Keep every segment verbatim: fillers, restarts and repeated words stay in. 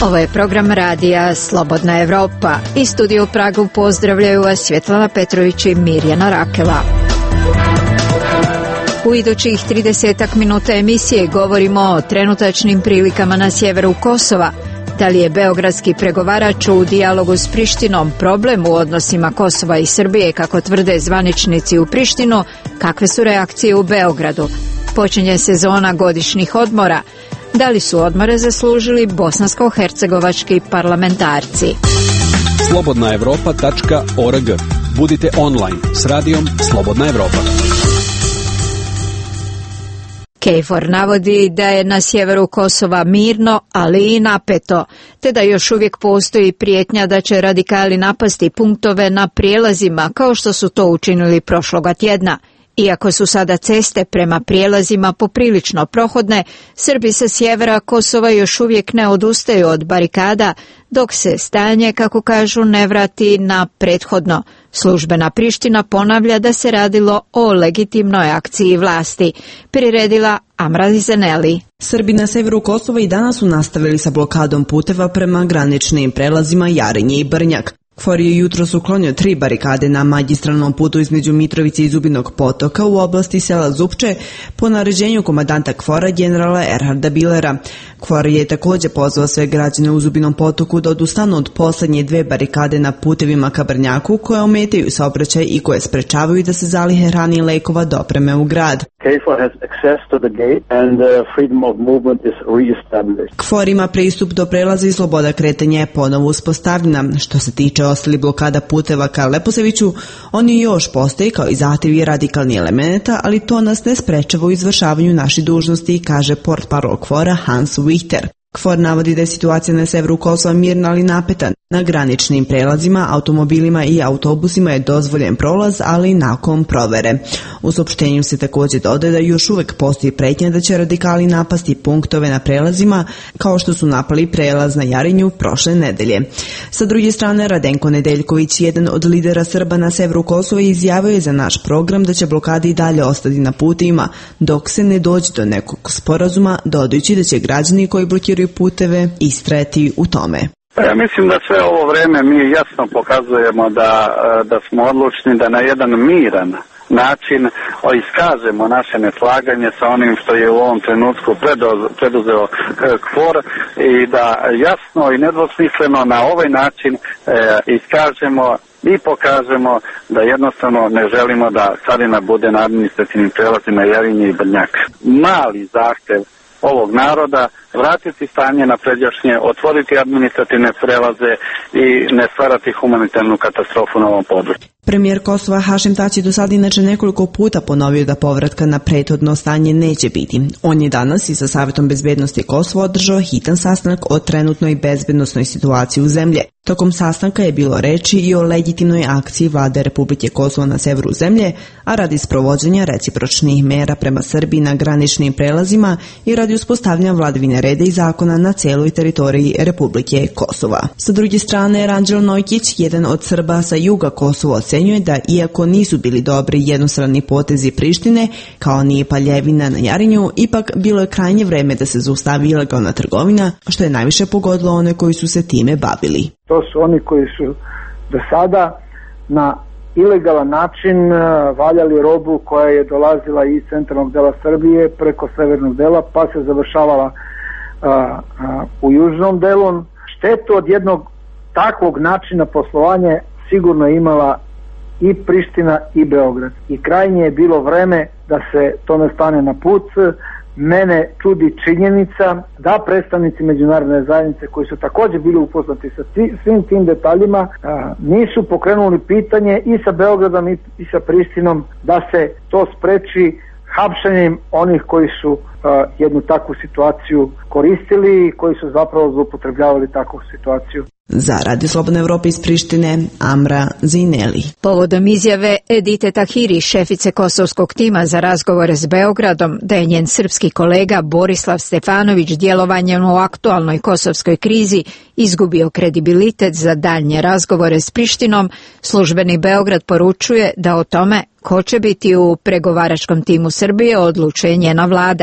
Ovo je program radija Slobodna Evropa. Iz studija u Pragu pozdravljaju vas Svjetlana Petrović i Mirjana Rakela. U idućih tridesetak minuta emisije govorimo o trenutačnim prilikama na sjeveru Kosova. Da li je beogradski pregovarač u dijalogu s Prištinom problem u odnosima Kosova i Srbije, kako tvrde zvaničnici u Prištinu? Kakve su reakcije u Beogradu? Počinje sezona godišnjih odmora. Da li su odmore zaslužili bosansko-hercegovački parlamentarci? slobodna evropa tačka org. Budite online s radijom Slobodna Evropa. KFOR navodi da je na sjeveru Kosova mirno, ali i napeto, te da još uvijek postoji prijetnja da će radikali napasti punktove na prijelazima, kao što su to učinili prošloga tjedna. Iako su sada ceste prema prijelazima poprilično prohodne, Srbi sa sjevera Kosova još uvijek ne odustaju od barikada, dok se stanje, kako kažu, ne vrati na prethodno. Službena Priština ponavlja da se radilo o legitimnoj akciji vlasti. Priredila Amra Zeneli. Srbi na severu Kosova i danas su nastavili sa blokadom puteva prema graničnim prelazima Jarinje i Brnjak. KFOR je jutros uklonio tri barikade na magistralnom putu između Mitrovice i Zubinog Potoka u oblasti sela Zupče po naređenju komandanta KFOR-a generala Erharda Bilera. KFOR je također pozvao sve građane u Zubinom Potoku da odustanu od posljednje dve barikade na putevima ka Brnjaku koje ometaju saobraćaj i koje sprečavaju da se zalihe hrane i lekova dopreme u grad. KFOR ima pristup do prelaza i sloboda kretanja je ponovo uspostavljena. Što se tiče ostali blokada puteva ka Leposaviću, oni još postoji kao i zahtjevi radikalnih elemenata, ali to nas ne sprečava u izvršavanju naših dužnosti, kaže portparol KFOR-a Hans Wichter. KFOR navodi da je situacija na severu Kosova mirna ali napeta. Na graničnim prelazima, automobilima i autobusima je dozvoljen prolaz, ali nakon provere. U saopštenju se također dodaje da još uvijek postoji pretnja da će radikali napasti punktove na prelazima, kao što su napali prelaz na Jarinju prošle nedelje. Sa druge strane, Radenko Nedeljković, jedan od lidera Srba na severu Kosova, izjavio je za naš program da će blokade i dalje ostati na putima, dok se ne dođe do nekog sporazuma, dodajući da će građani koji blokiraju puteve istrajati u tome. Ja mislim da sve ovo vrijeme mi jasno pokazujemo da, da smo odlučni da na jedan miran način iskažemo naše neslaganje sa onim što je u ovom trenutku preduzeo KFOR i da jasno i nedvosmisleno na ovaj način e, iskažemo i pokažemo da jednostavno ne želimo da carina bude na administrativnim prelazima Jarinje i Brnjak. Mali zahtev ovog naroda, vratiti stanje na pređašnje, otvoriti administrativne prelaze i ne stvarati humanitarnu katastrofu na ovom području. Premijer Kosova Hašim Tači do sada inače nekoliko puta ponovio da povratka na prethodno stanje neće biti. On je danas i sa Savjetom bezbednosti Kosova održao hitan sastanak o trenutnoj bezbednosnoj situaciji u zemlje. Tokom sastanka je bilo reči i o legitimnoj akciji vlade Republike Kosova na severu zemlje, a radi sprovođenja recipročnih mera prema Srbiji na graničnim prelazima i radi uspostavljanja vladavine reda i zakona na celoj teritoriji Republike Kosova. Sa druge strane, Ranđelo Nojkić, jedan od Srba sa juga Kosova, ocenjuje da iako nisu bili dobri jednostrani potezi Prištine, kao ni paljevina na Jarinju, ipak bilo je krajnje vreme da se zaustavi ilegalna trgovina, što je najviše pogodilo one koji su se time bavili. To su oni koji su do sada na ilegalan način valjali robu koja je dolazila iz centralnog dela Srbije preko severnog dela, pa se završavala a, a, u južnom delu. Štetu od jednog takvog načina poslovanja sigurno imala i Priština i Beograd. I krajnje je bilo vreme da se tome stane na put. Mene čudi činjenica da predstavnici međunarodne zajednice koji su također bili upoznati sa svim tim detaljima a, nisu pokrenuli pitanje i sa Beogradom i, i sa Prištinom da se to spreči hapšenjem onih koji su a, jednu takvu situaciju koristili i koji su zapravo zloupotrebljavali takvu situaciju. Za Radio Slobodne Evrope iz Prištine, Amra Zineli. Povodom izjave Edite Tahiri, šefice kosovskog tima za razgovore s Beogradom, da je njen srpski kolega Borislav Stefanović djelovanjem u aktualnoj kosovskoj krizi izgubio kredibilitet za daljnje razgovore s Prištinom, službeni Beograd poručuje da o tome ko će biti u pregovaračkom timu Srbije odlučuje njena vlada.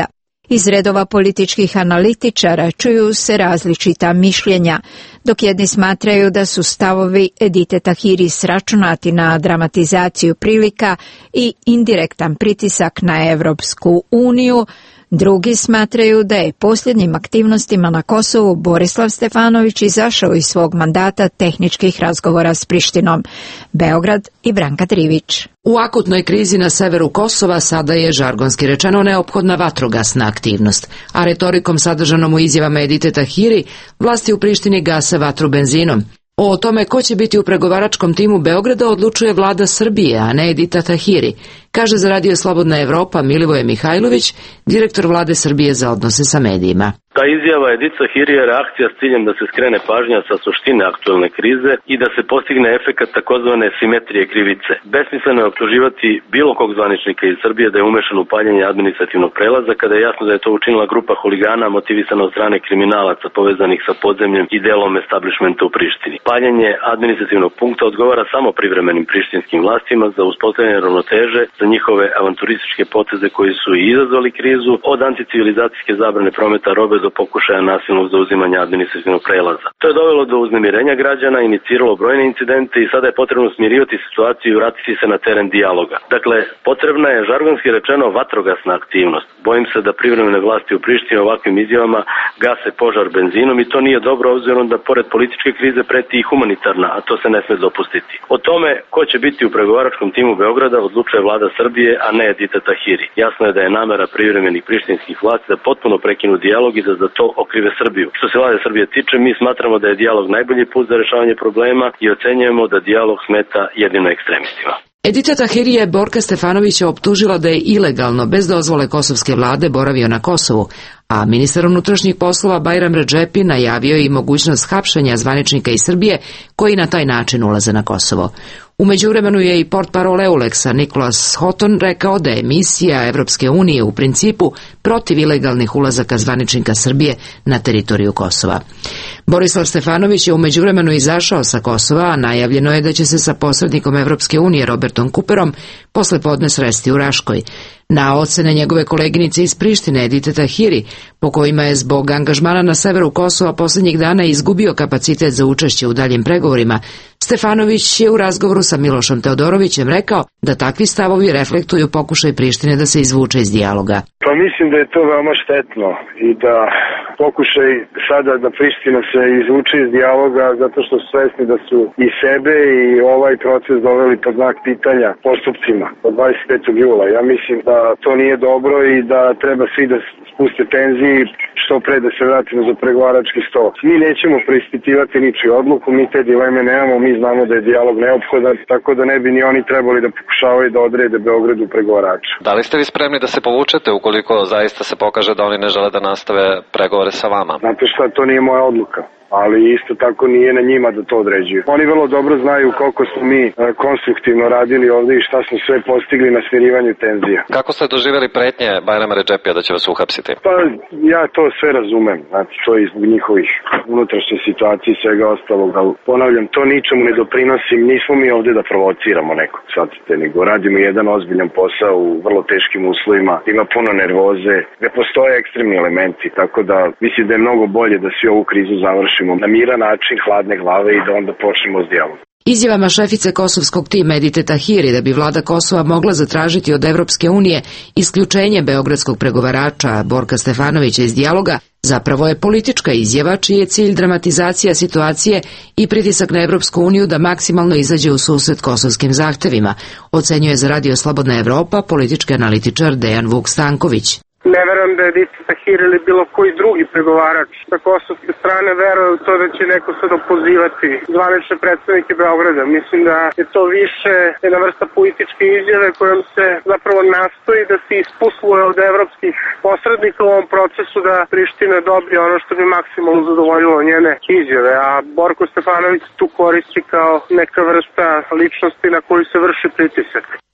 Iz redova političkih analitičara čuju se različita mišljenja, dok jedni smatraju da su stavovi Edite Tahiri sračunati na dramatizaciju prilika i indirektan pritisak na Evropsku uniju, drugi smatraju da je posljednjim aktivnostima na Kosovu Borislav Stefanović izašao iz svog mandata tehničkih razgovora s Prištinom. Beograd i Branka Trivić. U akutnoj krizi na severu Kosova sada je, žargonski rečeno, neophodna vatrogasna aktivnost, a retorikom sadržanom u izjavama Edite Tahiri, vlasti u Prištini gase vatru benzinom. O tome ko će biti u pregovaračkom timu Beograda odlučuje vlada Srbije, a ne Edita Tahiri, kaže za Radio Slobodna Evropa Milivoje Mihajlović, direktor vlade Srbije za odnose sa medijima. Ta izjava Edite Tahiri je reakcija s ciljem da se skrene pažnja sa suštine aktuelne krize i da se postigne efekat takozvane simetrije krivice. Besmisleno je optuživati bilo kog zvaničnika iz Srbije da je umešan u paljenje administrativnog prelaza, kada je jasno da je to učinila grupa huligana motivisana od strane kriminalaca povezanih sa podzemljem i delom establishmenta u Prištini. Paljenje administrativnog punkta odgovara samo privremenim prištinskim vlastima za uspostavljanje ravnoteže za njihove avanturističke poteze koji su i izazvali krizu, od anticivilizacijske zabrane prometa robe do pokušaja nasilnog zauzimanja administrativnog prelaza. To je dovelo do uznemirenja građana, iniciralo brojne incidente i sada je potrebno smirivati situaciju i vratiti se na teren dijaloga. Dakle, potrebna je, žargonski rečeno, vatrogasna aktivnost. Bojim se da privremene vlasti u Prištini ovakvim izjavama gase požar benzinom i to nije dobro, obzirom da pored političke krize preti i humanitarna, a to se ne sme dopustiti. O tome ko će biti u pregovaračkom timu Beograda odlučuje vlada Srbije, a ne Edite Tahiri. Jasno je da je namera privremenih prištinskih vlasti da potpuno prekinu dijalog i da za to okrive Srbiju. Što se vlade Srbije tiče, mi smatramo da je dijalog najbolji put za rešavanje problema i ocenjujemo da dijalog smeta jedino ekstremistima. Edita Tahiri je Borka Stefanovića optužila da je ilegalno, bez dozvole kosovske vlade, boravio na Kosovu, a ministar unutrašnjih poslova Bajram Redžepi najavio i mogućnost hapšenja zvaničnika iz Srbije koji na taj način ulaze na Kosovo. U međuvremenu je i portparol Euleksa Nikolas Hoton rekao da je misija Evropske unije u principu protiv ilegalnih ulazaka zvaničnika Srbije na teritoriju Kosova. Borislav Stefanović je u međuvremenu izašao sa Kosova, a najavljeno je da će se sa posrednikom Evropske unije Robertom Cooperom posle podne sresti u Raškoj. Na ocene njegove koleginice iz Prištine Edite Tahiri, po kojima je zbog angažmana na severu Kosova posljednjih dana izgubio kapacitet za učešće u daljim pregovorima, Stefanović je u razgovoru sa Milošom Teodorovićem rekao da takvi stavovi reflektuju pokušaj Prištine da se izvuče iz dijaloga. Pa mislim da je to veoma štetno i da pokušaj sada da Priština se izvuče iz dijaloga zato što su svesni da su i sebe i ovaj proces doveli pod znak pitanja postupcima od dvadeset petog jula. Ja mislim da to nije dobro i da treba svi da spuste tenziji što pre da se vratimo za pregovarački sto. Mi nećemo preispitivati ničiju odluku, mi te dileme nemamo, mi znamo da je dijalog neophodan, tako da ne bi ni oni trebali da pokušavaju da odrede Beogradu pregovarača. Da li ste vi spremni da se povučete ukoliko zaista se pokaže da oni ne žele da nastave pregovore sa vama? Znate šta, to nije moja odluka, ali isto tako nije na njima da to određuju. Oni vrlo dobro znaju koliko smo mi konstruktivno radili ovdje i šta smo sve postigli na smirivanju tenzija. Kako ste doživjeli pretnje Bajrama Redžepija da će vas uhapsiti? Pa ja to sve razumem, znači to je zbog njihovih unutrašnje situacije i svega ostalog, ali ponavljam, to ničemu ne doprinosi, nismo mi ovdje da provociramo nekog, shvatite, nego radimo jedan ozbiljan posao u vrlo teškim uslovima, ima puno nervoze, ne postoje ekstremni elementi, tako da mislim da je mnogo bolje da svi ovu krizu završimo na miran način, hladne glave i da onda počnemo s dijalogom. Izjavama šefice kosovskog tima Edite Tahiri da bi vlada Kosova mogla zatražiti od Evropske unije isključenje beogradskog pregovarača Borka Stefanovića iz dijaloga zapravo je politička izjava čiji je cilj dramatizacija situacije i pritisak na Evropsku uniju da maksimalno izađe u susret kosovskim zahtevima, ocenjuje za Radio Slobodna Evropa politički analitičar Dejan Vuk Stanković. Ne verujem da je Edite Tahiri ili bilo koji drugi pregovarač sa kosovske strane veruje u to da će neko sad opozivati zvanične predstavnike Beograda. Mislim da je to više jedna vrsta političke izjave kojom se zapravo nastoji da se ispusluje od evropskih posrednika u ovom procesu da Priština dobije ono što bi maksimalno zadovoljilo njene izjave, a Borko Stefanović tu koristi kao neka vrsta ličnosti na koju se vrši pritisak.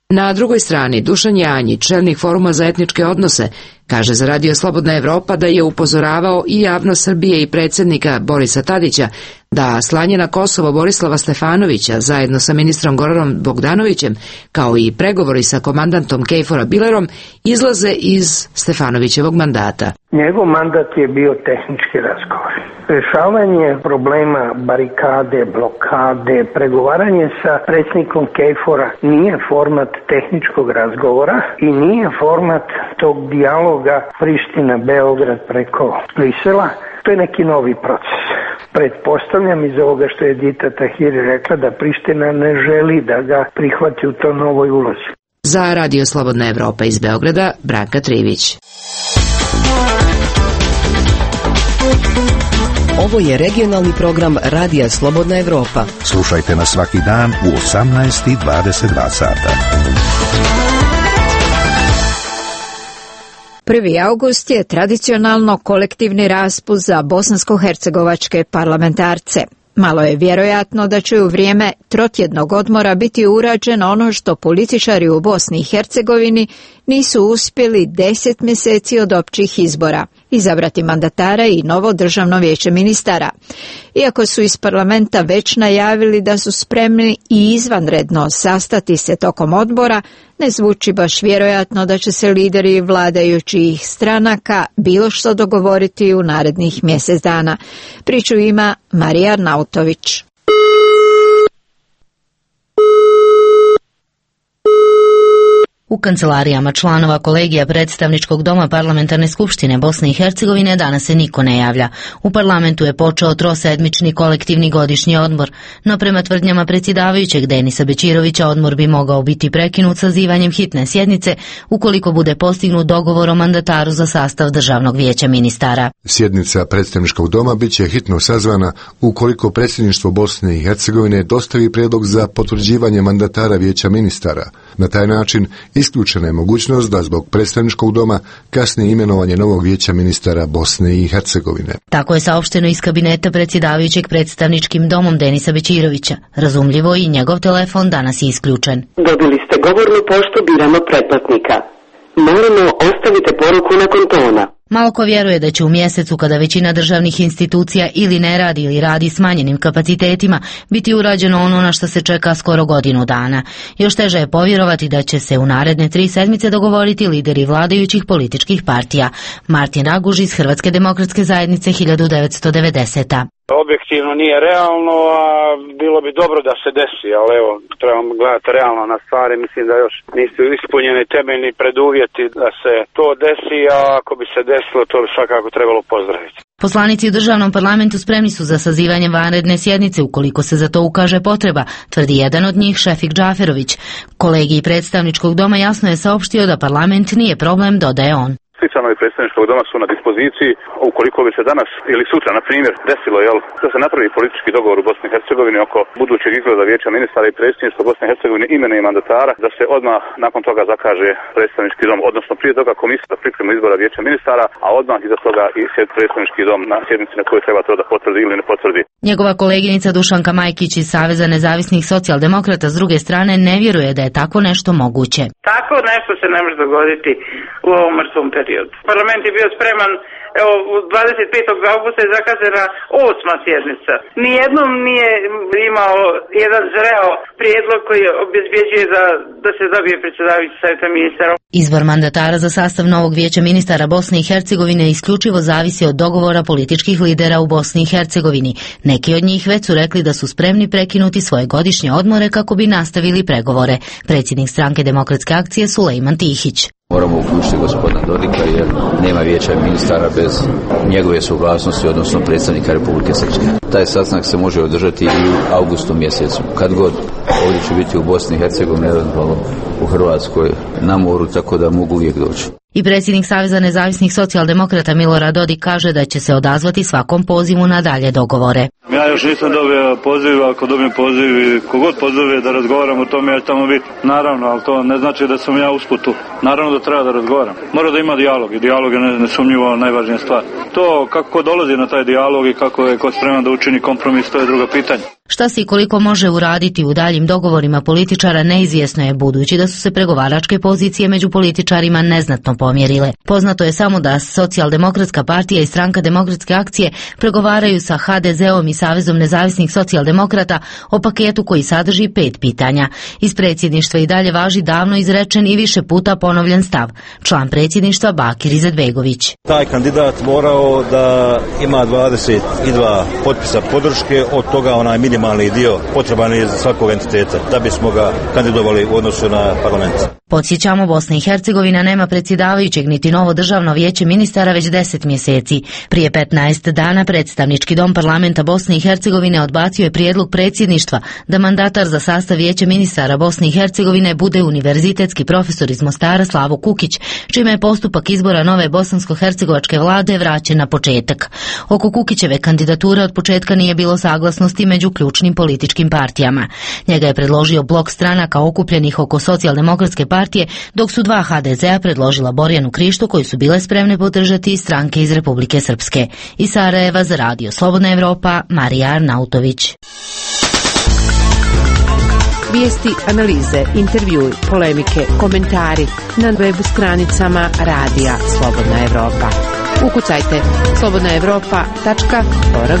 Na drugoj strani, Dušan Janjić, čelnik Foruma za etničke odnose, kaže za Radio Slobodna Evropa da je upozoravao i javnost Srbije i predsjednika Borisa Tadića da slanje na Kosovo Borislava Stefanovića zajedno sa ministrom Goranom Bogdanovićem, kao i pregovori sa komandantom Kejfora Bilerom, izlaze iz Stefanovićevog mandata. Njegov mandat je bio tehnički razgovor. Rešavanje problema barikade, blokade, pregovaranje sa predsjednikom Kejfora nije format tehničkog razgovora i nije format tog dijaloga Priština-Beograd preko Brisela. To je neki novi proces. Pretpostavljam iz ovoga što je Edita Tahiri rekla da Priština ne želi da ga prihvati u to novoj ulozi. Za Radio Slobodna Evropa iz Beograda, Branka Trivić. Ovo je regionalni program Radija Slobodna Evropa. Slušajte nas svaki dan u osamnaest i dvadeset dva sata. prvi august je tradicionalno kolektivni raspust za bosansko-hercegovačke parlamentarce. Malo je vjerojatno da će u vrijeme trotjednog odmora biti urađeno ono što političari u Bosni i Hercegovini nisu uspjeli deset mjeseci od općih izbora, izabrati mandatara i novo državno vijeće ministara. Iako su iz parlamenta već najavili da su spremni i izvanredno sastati se tokom odbora, ne zvuči baš vjerojatno da će se lideri vladajućih stranaka bilo što dogovoriti u narednih mjesec dana. Priču ima Marija Arnautović. U kancelarijama članova kolegija predstavničkog doma Parlamentarne skupštine Bosne i Hercegovine danas se niko ne javlja. U parlamentu je počeo trosedmični kolektivni godišnji odmor, no prema tvrdnjama predsjedavajućeg Denisa Bećirovića odmor bi mogao biti prekinut sazivanjem hitne sjednice ukoliko bude postignut dogovor o mandataru za sastav državnog vijeća ministara. Sjednica predstavničkog doma bit će hitno sazvana ukoliko predsjedništvo Bosne i Hercegovine dostavi prijedlog za potvrđivanje mandatara vijeća ministara. Na taj način isključena je mogućnost da zbog predstavničkog doma kasni imenovanje novog vijeća ministara Bosne i Hercegovine. Tako je saopšteno iz kabineta predsjedavajućeg predstavničkim domom Denisa Bećirovića. Razumljivo i njegov telefon danas je isključen. Dobili ste govornu poštu biramo pretplatnika. Molimo ostavite poruku nakon tona. Malo ko vjeruje da će u mjesecu kada većina državnih institucija ili ne radi ili radi smanjenim kapacitetima biti urađeno ono na što se čeka skoro godinu dana. Još teže je povjerovati da će se u naredne tri sedmice dogovoriti lideri vladajućih političkih partija. Martin Raguž iz Hrvatske demokratske zajednice hiljadu devetsto devedesete. Objektivno nije realno, a bilo bi dobro da se desi, ali evo, trebamo gledati realno na stvari. Mislim da još nisu ispunjeni temeljni preduvjeti da se to desi, a ako bi se desilo, to bi svakako trebalo pozdraviti. Poslanici u državnom parlamentu spremni su za sazivanje vanredne sjednice ukoliko se za to ukaže potreba, tvrdi jedan od njih, Šefik Džaferović. Kolegij predstavničkog doma jasno je saopštio da parlament nije problem, dodaje on. Svi članovi predstavničkog doma su na dispoziciji ukoliko bi se danas ili sutra, na primjer, desilo jel, da se napravi politički dogovor u Bosni i Hercegovini oko budućeg izgleda vijeća ministara i predsjedništva Bosne i Hercegovine imenuje mandatara, da se odmah nakon toga zakaže predstavnički dom, odnosno prije toga komisija za pripremu izbora vijeća ministara, a odmah iza toga i predstavnički dom na sjednici na kojoj treba to da potvrdi ili ne potvrdi. Njegova koleginica Dušanka Majkić iz Saveza nezavisnih socijaldemokrata s druge strane ne vjeruje da je tako nešto moguće. Tako nešto se ne može dogoditi u ovom mrtvom periodu. Parlament je bio spreman, evo, dvadeset petog augusta je zakazana osma sjednica. Nijednom nije imao jedan zreo prijedlog koji obezbjeđuje da, da se dobije predsjedavajući savjeta ministara. Izbor mandatara za sastav novog vijeća ministara Bosne i Hercegovine isključivo zavisi od dogovora političkih lidera u Bosni i Hercegovini. Neki od njih već su rekli da su spremni prekinuti svoje godišnje odmore kako bi nastavili pregovore. Predsjednik stranke Demokratske akcije Sulejman Tihić. Moramo uključiti gospodina Dodika jer nema vijeća ministara bez njegove suglasnosti, odnosno predstavnika Republike Srpske. Taj sastanak se može održati i u avgustu mjesecu. Kad god ovdje će biti u Bosni i Hercegovini, eventualno u Hrvatskoj, na moru, tako da mogu uvijek doći. I predsjednik Saveza nezavisnih socijaldemokrata Milorad Dodik kaže da će se odazvati svakom pozivu na dalje dogovore. Ja još nisam dobio poziv, ako dobijem poziv i kogod pozove da razgovaram o tome, ja ću tamo biti. Naravno, ali to ne znači da sam ja usputu. Naravno da treba da razgovaram. Mora da ima dijalog i dijalog je nesumnjivo najvažnija stvar. To kako dolazi na taj dijalog i kako je ko spreman da učini kompromis, to je drugo pitanje. Šta se i koliko može uraditi u daljim dogovorima političara neizvjesno je, budući da su se pregovaračke pozicije među političarima neznatno pomjerile. Poznato je samo da Socijaldemokratska partija i Stranka demokratske akcije pregovaraju sa ha de zeom i Savezom nezavisnih socijaldemokrata o paketu koji sadrži pet pitanja. Iz predsjedništva i dalje važi davno izrečen i više puta ponovljen stav. Član predsjedništva Bakir Izetbegović. Taj kandidat morao da ima dvadeset dva potpisa podrške, od toga onaj minimalni dio potreban je za svakog entiteta da bismo ga kandidovali u odnosu na parlament. Podsjećamo, Bosna i Hercegovina nema predsjedavajućeg niti novo državno vijeće ministara već deset mjeseci. Prije petnaest dana predstavnički dom parlamenta Bosne i Hercegovine odbacio je prijedlog predsjedništva da mandatar za sastav vijeća ministara Bosne i Hercegovine bude univerzitetski profesor iz Mostara Slavo Kukić, čime je postupak izbora nove bosansko-hercegovačke vlade vraćen na početak. Oko Kukićeve kandidature od početka nije bilo saglasnosti među ključnim političkim partijama. Njega je predložio blok stranaka okupljenih oko socijaldemokratske partije, dok su dva ha de zea predložila Borjanu Krištu, koju su bile spremne podržati i stranke iz Republike Srpske. Iz Sarajeva za Radio Slobodna Evropa, Marija Arnautović. Vijesti, analize, intervjui, polemike, komentari na web stranicama Radija Slobodna Evropa. Ukucajte slobodna evropa tačka org.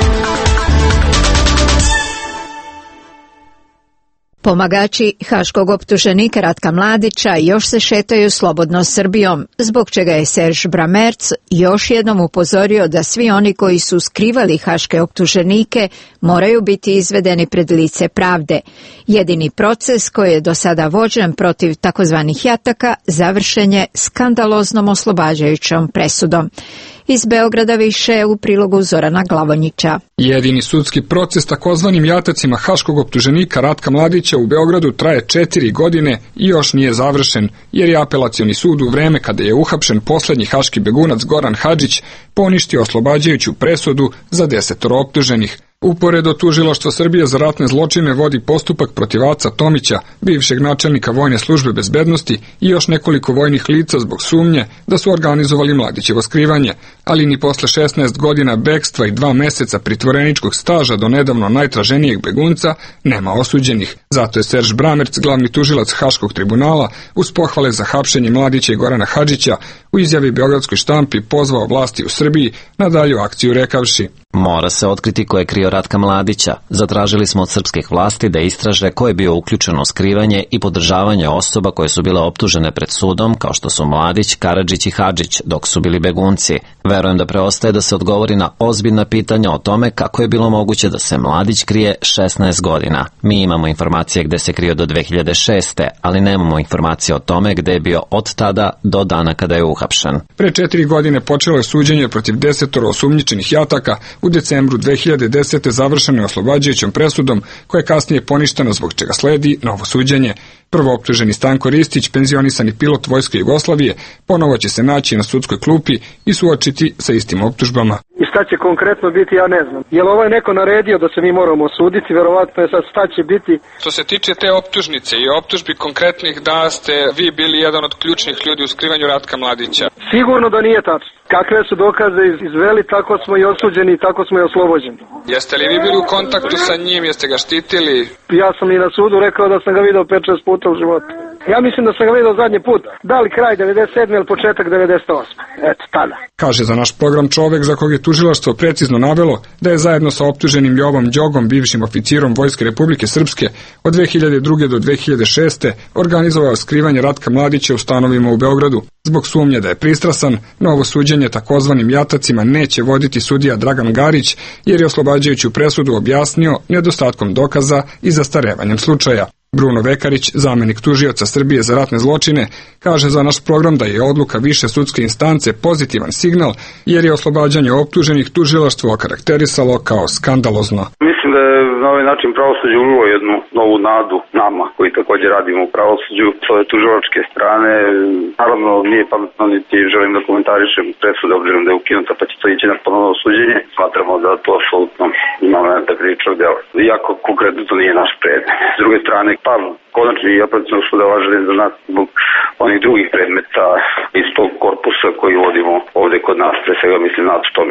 Pomagači haškog optuženika Ratka Mladića još se šetaju slobodno Srbijom, zbog čega je Serž Bramerc još jednom upozorio da svi oni koji su skrivali haške optuženike moraju biti izvedeni pred lice pravde. Jedini proces koji je do sada vođen protiv takozvanih jataka završen je skandaloznom oslobađajućom presudom. Iz Beograda više u prilogu Zorana Glavonjića. Jedini sudski proces takozvanim jatacima haškog optuženika Ratka Mladića u Beogradu traje četiri godine i još nije završen, jer je apelacioni sud u vreme kada je uhapšen poslednji haški begunac Goran Hadžić poništio oslobađajuću presudu za desetoro optuženih. Uporedo, tužilaštvo Srbije za ratne zločine vodi postupak protiv Aca Tomića, bivšeg načelnika vojne službe bezbednosti, i još nekoliko vojnih lica zbog sumnje da su organizovali Mladićevo skrivanje, ali ni posle šesnaest godina bekstva i dva meseca pritvoreničkog staža do nedavno najtraženijeg begunca nema osuđenih. Zato je Serž Bramerc, glavni tužilac Haškog tribunala, uz pohvale za hapšenje Mladića i Gorana Hadžića, u izjavi beogradskoj štampi pozvao vlasti u Srbiji na dalju akciju rekavši: Mora se otkriti ko je krio Ratka Mladića. Zatražili smo od srpskih vlasti da istraže ko je bio uključen u skrivanje i podržavanje osoba koje su bile optužene pred sudom, kao što su Mladić, Karadžić i Hadžić, dok su bili begunci. Verujem da preostaje da se odgovori na ozbiljna pitanja o tome kako je bilo moguće da se Mladić krije šesnaest godina. Mi imamo informacije gde se krio do dve hiljade šeste. ali nemamo informacije o tome gde je bio od tada do dana kada je uhapšen. Pre četiri godine počelo je suđenje protiv desetoro osumnjičenih jataka. U decembru dve hiljade desete. završeno je oslobađajućom presudom, koja je kasnije poništena, zbog čega sledi novo suđenje. Prvo optuženi Stanko Ristić, penzionisani pilot Vojske Jugoslavije, ponovo će se naći na sudskoj klupi i suočiti sa istim optužbama. I šta će konkretno biti, ja ne znam. Je li ovaj neko naredio da se mi moramo osuditi? Verovatno je sad šta će biti. Što se tiče te optužnice i optužbi konkretnih, da ste vi bili jedan od ključnih ljudi u skrivanju Ratka Mladića. Sigurno da nije tačno. Kakve su dokaze izveli, tako smo i osuđeni i tako smo i oslobođeni. Jeste li vi bili u kontaktu sa njim, jeste ga štitili? Ja sam i na sudu rekao da sam ga video pet šest puta u životu. Ja mislim da sam ga vidio zadnji put, da li kraj devedeset sedme ili početak devedeset osme. Eto, tada. Kaže za naš program čovek za kog je tužilaštvo precizno navelo da je zajedno sa optuženim Jovom Đogom, bivšim oficirom Vojske Republike Srpske, od dve hiljade druge. do dve hiljade šeste. organizovao skrivanje Ratka Mladića u stanovima u Beogradu. Zbog sumnje da je pristrasan, novo suđenje takozvanim jatacima neće voditi sudija Dragan Garić, jer je oslobađajuću presudu objasnio nedostatkom dokaza i zastarevanjem slučaja. Bruno Vekarić, zamenik tužioca Srbije za ratne zločine, kaže za naš program da je odluka više sudske instance pozitivan signal, jer je oslobađanje optuženih tužilaštvo okarakterisalo kao skandalozno. Mislim da je na ovaj način pravosuđe ulilo jednu novu nadu nama koji također radimo u pravosuđu s ove tužilačke strane. Naravno nije pametno niti želim da komentarišem presude obzirom da je ukinuta pa će to ići na ponovno suđenje. Smatramo da to apsolutno ima elementa krivičnog dela. Iako konkretno to nije naš predmet. S druge strane, pa konačni i apelacionog suda važan za nas zbog onih drugih predmeta iz tog korpusa koji vodimo ovde kod nas, pre svega mislim na Acu Tomića.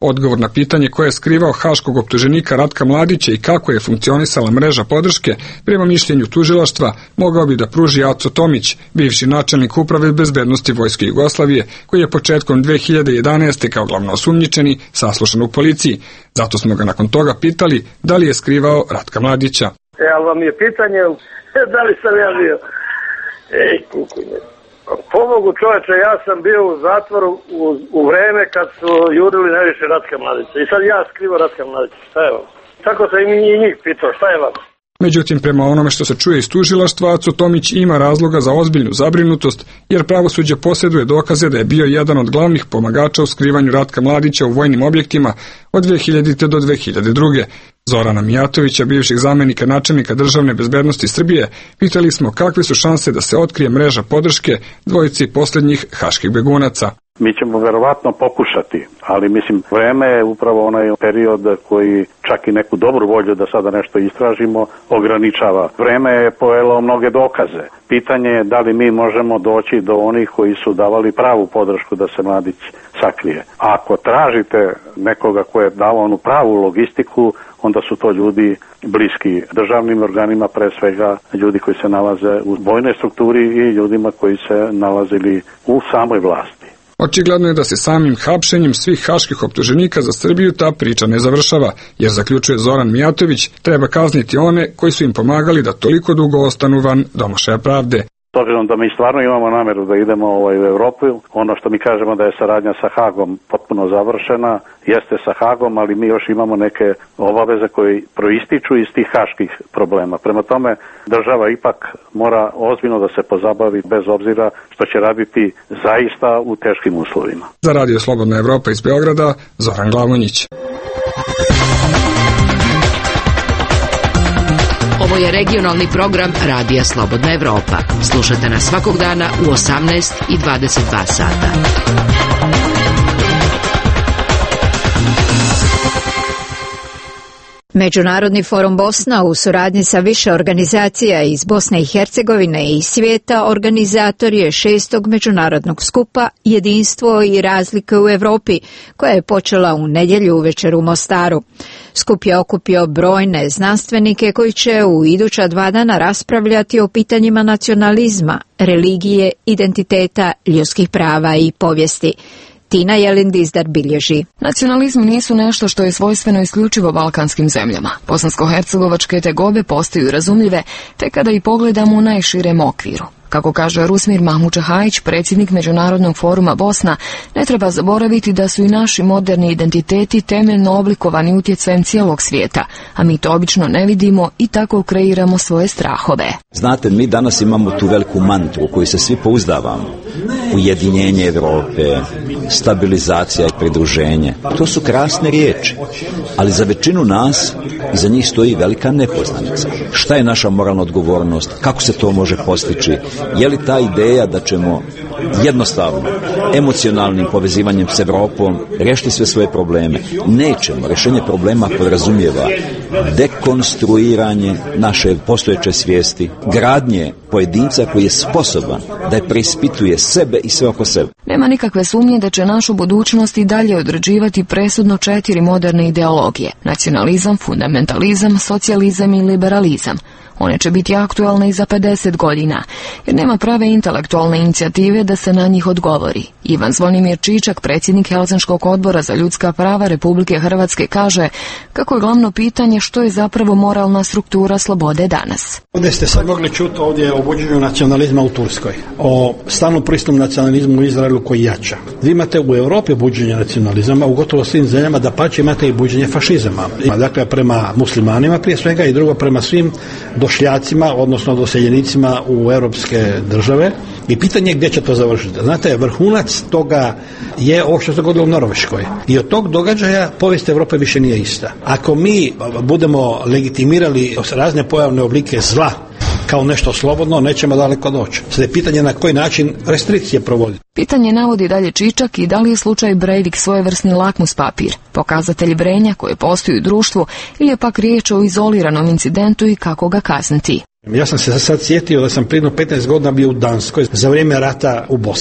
Odgovor na pitanje ko je skrivao haškog optuženika Ratka Mladića i kako je funkcionisala mreža podrške, prema mišljenju tužilaštva, mogao bi da pruži Aco Tomić, bivši načelnik uprave bezbednosti Vojske Jugoslavije, koji je početkom dve hiljade jedanaeste. kao glavno osumnjičeni saslušan u policiji. Zato smo ga nakon toga pitali da li je skrivao Ratka Mladića. E, ali vam je pitanje da li sam ja bio? Ej, kukunje. Pomogu čoveče, ja sam bio u zatvoru u, u vreme kad su jurili najviše Ratka Mladića. I sad ja skrivo Ratka Mladića. Šta je vam? Tako sam i njih pitao, šta je vam? Međutim, prema onome što se čuje iz tužilaštva, Aco Tomić ima razloga za ozbiljnu zabrinutost, jer pravosuđe posjeduje dokaze da je bio jedan od glavnih pomagača u skrivanju Ratka Mladića u vojnim objektima od dve hiljadite. do dve hiljade druge. Zorana Mijatovića, bivšeg zamenika načelnika državne bezbednosti Srbije, pitali smo kakve su šanse da se otkrije mreža podrške dvojici posljednjih haških begunaca. Mi ćemo verovatno pokušati, ali mislim vreme je upravo onaj period koji čak i neku dobru volju da sada nešto istražimo ograničava. Vreme je pojelo mnoge dokaze. Pitanje je da li mi možemo doći do onih koji su davali pravu podršku da se Mladić sakrije. A ako tražite nekoga ko je dao onu pravu logistiku, onda su to ljudi bliski državnim organima, pre svega ljudi koji se nalaze u vojnoj strukturi i ljudima koji se nalazili u samoj vlasti. Očigledno je da se samim hapšenjem svih haških optuženika za Srbiju ta priča ne završava, jer zaključuje Zoran Mijatović, treba kazniti one koji su im pomagali da toliko dugo ostanu van domašaja pravde. S obzirom da mi stvarno imamo nameru da idemo ovaj u Evropu, ono što mi kažemo da je saradnja sa Hagom potpuno završena, jeste sa Hagom, ali mi još imamo neke obaveze koje proističu iz tih haških problema. Prema tome, država ipak mora ozbiljno da se pozabavi bez obzira što će raditi zaista u teškim uslovima. Za Radio Slobodna Evropa iz Beograda, Zoran Glavonjić. Ovo je regionalni program Radija Slobodna Evropa. Slušajte nas svakog dana u osamnaest i dvadeset dva sata. Međunarodni forum Bosna u suradnji sa više organizacija iz Bosne i Hercegovine i svijeta organizator je šestog međunarodnog skupa Jedinstvo i razlike u Evropi, koja je počela u nedjelju uvečer u Mostaru. Skup je okupio brojne znanstvenike koji će u iduća dva dana raspravljati o pitanjima nacionalizma, religije, identiteta, ljudskih prava i povijesti. Tina Jelindizdar bilježi. Nacionalizmi nisu nešto što je svojstveno isključivo balkanskim zemljama. Bosansko-hercegovačke tegobe postaju razumljive te kada i pogledamo u najširem okviru. Kako kaže Rusmir Mahmučahajić, predsjednik Međunarodnog foruma Bosna, ne treba zaboraviti da su i naši moderni identiteti temeljno oblikovani utjecajem cijelog svijeta, a mi to obično ne vidimo i tako kreiramo svoje strahove. Znate, mi danas imamo tu veliku mantru koju se svi pouzdavamo. Ujedinjenje Evrope, stabilizacija i pridruženje. To su krasne riječi, ali za većinu nas iza njih stoji velika nepoznanica. Šta je naša moralna odgovornost? Kako se to može postići? Je li ta ideja da ćemo jednostavno, emocionalnim povezivanjem s Evropom riješiti sve svoje probleme? Nećemo. Rješenje problema podrazumijeva dekonstruiranje naše postojeće svijesti, gradnje pojedinca koji je sposoban da je preispituje sebe i sve oko sebe. Nema nikakve sumnje da će našu budućnost i dalje određivati presudno četiri moderne ideologije: nacionalizam, fundamentalizam, socijalizam i liberalizam. One će biti aktualne i za pedeset godina, jer nema prave intelektualne inicijative da se na njih odgovori. Ivan Zvonimir Čičak, predsjednik Helsinškog odbora za ljudska prava Republike Hrvatske, kaže kako je glavno pitanje što je zapravo moralna struktura slobode danas. Ovdje ste sad mogli čuti ovdje o buđenju nacionalizma u Turskoj, o stalnom pristupu nacionalizmu u Izraelu koji jača. Vi imate u Europi buđenje nacionalizama, u gotovo svim zemljama, da pače imate i buđenje fašizama. Dakle, prema muslimanima prije svega i drugo prema svim došljacima, odnosno doseljenicima u europske države. I pitanje je gdje će to završiti. Znate, vrhunac toga je ovo što se dogodilo u Norveškoj. I od tog događaja povijest Europe više nije ista. Ako mi budemo legitimirali razne pojavne oblike zla kao nešto slobodno, nećemo daleko doći. Sada je pitanje na koji način restrikcije provoditi. Pitanje navodi dalje Čičak i da li je slučaj Breivik svojevrsni lakmus papir, pokazatelj vrenja koje postoji u društvu, ili je pak riječ o izoliranom incidentu i kako ga kazniti. Ja sam se sad sjetio da sam prije petnaest godina bio u Danskoj za vrijeme rata u Bosni.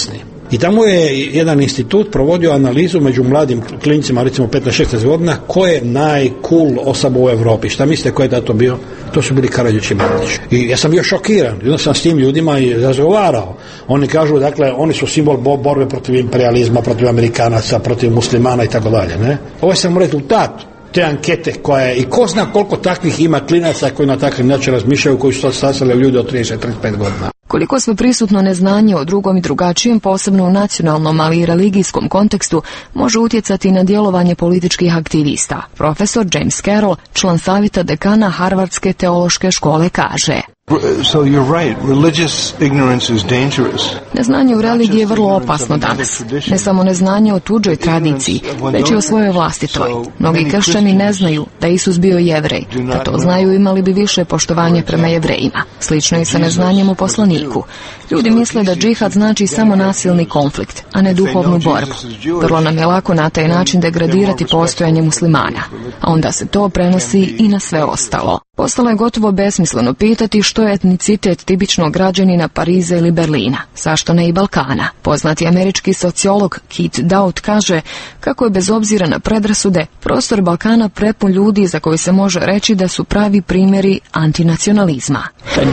I tamo je jedan institut provodio analizu među mladim klincima, recimo petnaest šesnaest godina, ko je najcool osoba u Evropi. Šta mislite ko je da to bio? To su bili Karadžić i Mladić. I ja sam bio šokiran. Jedno sam s tim ljudima i razgovarao. Oni kažu, dakle, oni su simbol borbe protiv imperializma, protiv Amerikanaca, protiv muslimana i tako dalje. Ne? Ovo je samo rezultat te ankete koja je, i ko zna koliko takvih ima klinaca koji na takav način razmišljaju, koji su sasali ljudi od trideset do trideset pet godina. Koliko sve prisutno neznanje o drugom i drugačijem, posebno u nacionalnom, ali i religijskom kontekstu, može utjecati na djelovanje političkih aktivista. Profesor James Carroll, član savjeta dekana Harvardske teološke škole, kaže: So you're right, religious ignorance is dangerous. Neznanje u religiji je vrlo opasno danas. Ne samo neznanje o tuđoj tradiciji, već i o svojoj vlastitoj. Mnogi kršćani ne znaju da je Isus bio Jevrej. Da to znaju, imali bi više poštovanja prema Jevrejima. Slično i sa neznanjem u poslaniku. Ljudi misle da džihad znači samo nasilni konflikt, a ne duhovnu borbu. Vrlo nam je lako na taj način degradirati postojanje muslimana, a onda se to prenosi i na sve ostalo. Postalo je gotovo besmisleno pitati što je etnicitet tipičnog građanina Pariza ili Berlina, zašto ne i Balkana. Poznati američki sociolog Keith Dowd kaže kako je bez obzira na predrasude prostor Balkana prepun ljudi za koji se može reći da su pravi primjeri antinacionalizma.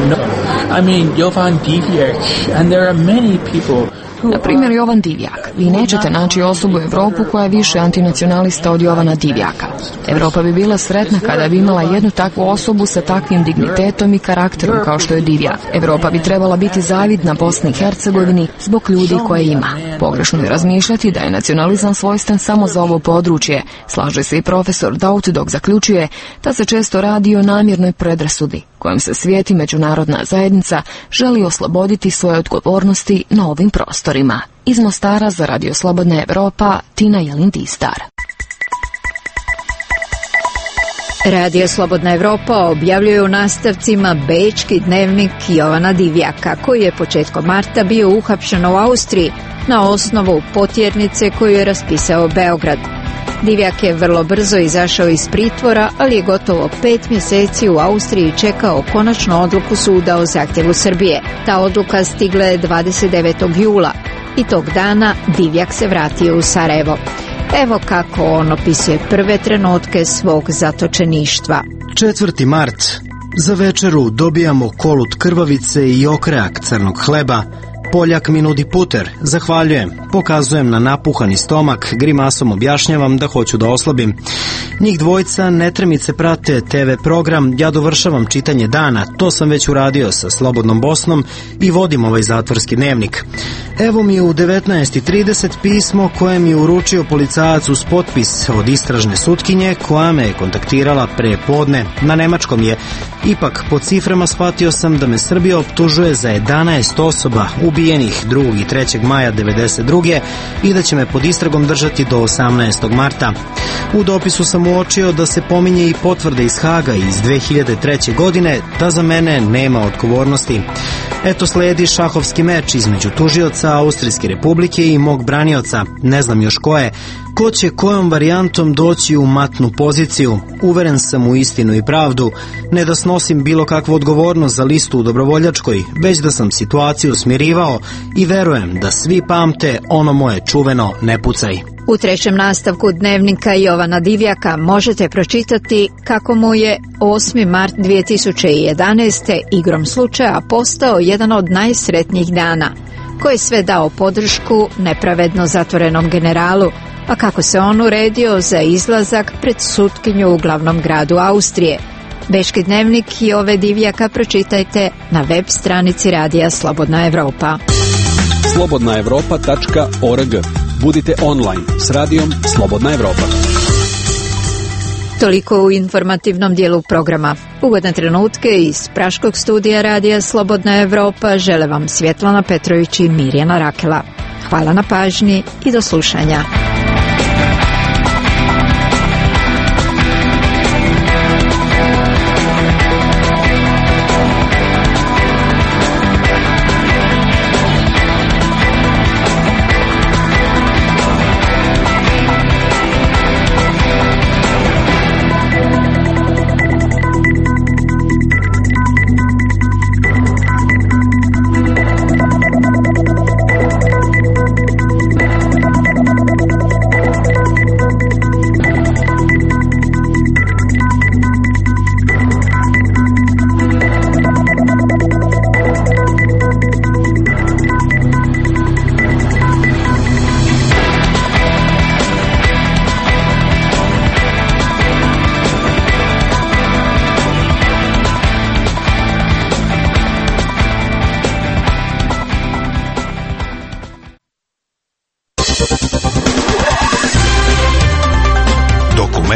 I mean, Jovan Divjak, and there are many people. Na primjer, Jovan Divjak. Vi nećete naći osobu u Europu koja je više antinacionalista od Jovana Divjaka. Europa bi bila sretna kada bi imala jednu takvu osobu sa takvim dignitetom i karakterom kao što je Divjak. Europa bi trebala biti zavidna Bosni i Hercegovini zbog ljudi koje ima. Pogrešno je razmišljati da je nacionalizam svojstven samo za ovo područje. Slaže se i profesor Daut dok zaključuje da se često radi o namjernoj predrasudi kojom se svijet i međunarodna zajednica želi osloboditi svoje odgovornosti na ovim prostorima. Iz Mostara za Radio Slobodna Evropa, Tina Jelin-Distar. Radio Slobodna Evropa objavljuje u nastavcima bečki dnevnik Jovana Divjaka, koji je početkom marta bio uhapšen u Austriji na osnovu potjernice koju je raspisao Beograd. Divjak je vrlo brzo izašao iz pritvora, ali je gotovo pet mjeseci u Austriji čekao konačnu odluku suda o zahtjevu Srbije. Ta odluka stigla je dvadeset devetog jula i tog dana Divjak se vratio u Sarajevo. Evo kako on opisuje prve trenutke svog zatočeništva. četvrti mart. Za večeru dobijamo kolut krvavice i okrajak crnog hleba. Poljak mi nudi puter, zahvaljujem, pokazujem na napuhani stomak, grimasom objašnjavam da hoću da oslabim. Njih dvojica netremice prate te ve program, ja dovršavam čitanje dana, to sam već uradio sa Slobodnom Bosnom i vodim ovaj zatvorski dnevnik. Evo mi u devetnaest i trideset pismo koje mi je uručio policajac uz potpis od istražne sutkinje koja me je kontaktirala pre podne, na nemačkom je. Ipak, po ciframa shvatio sam da me Srbija optužuje za jedanaest osoba ubijenih drugog i trećeg maja devedeset druge i da će me pod istragom držati do osamnaestog marta. U dopisu sam uočio da se pominje i potvrde iz Haga iz dve hiljade treće. godine da za mene nema odgovornosti. Eto sledi šahovski meč između tužioca Austrijske republike i mog branioca, ne znam još ko je. Ko će kojom varijantom doći u matnu poziciju? Uveren sam u istinu i pravdu, ne da snosim bilo kakvu odgovornost za listu u dobrovoljačkoj, već da sam situaciju smirivao i verujem da svi pamte ono moje čuveno ne pucaj. U trećem nastavku dnevnika Jovana Divjaka možete pročitati kako mu je osmi mart dvije tisuće jedanaeste. igrom slučaja postao jedan od najsretnijih dana, koji je sve dao podršku nepravedno zatvorenom generalu, a kako se on uredio za izlazak pred sutkinju u glavnom gradu Austrije. Bečki dnevnik Jove Divjaka pročitajte na web stranici Radija Slobodna Evropa. slobodna evropa tačka org. Budite online s Radijom Slobodna Evropa. Toliko u informativnom dijelu programa. Ugodne trenutke iz praškog studija Radija Slobodna Evropa žele vam Svjetlana Petrović i Mirjana Rakela. Hvala na pažnji i do slušanja.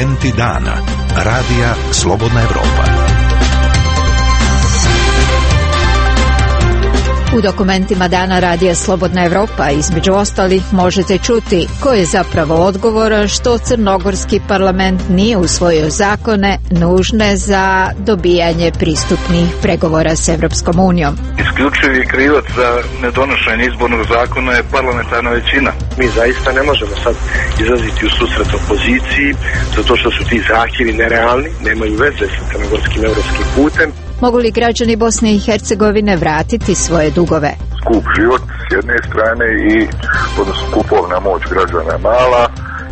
Dokumenti dana. Radija Slobodna Evropa. U dokumentima dana Radija Slobodna Evropa između ostalih možete čuti ko je zapravo odgovoran što crnogorski parlament nije usvojio zakone nužne za dobijanje pristupnih pregovora s Evropskom unijom. Isključivi krivac za nedonošenje izbornog zakona je parlamentarna većina. Mi zaista ne možemo sad izlaziti u susret opoziciji zato što su ti zahtjevi nerealni, nemaju veze sa crnogorskim evropskim putem. Mogu li građani Bosne i Hercegovine vratiti svoje dugove? Skup život s jedne strane i odnosno kupovna moć građana je mala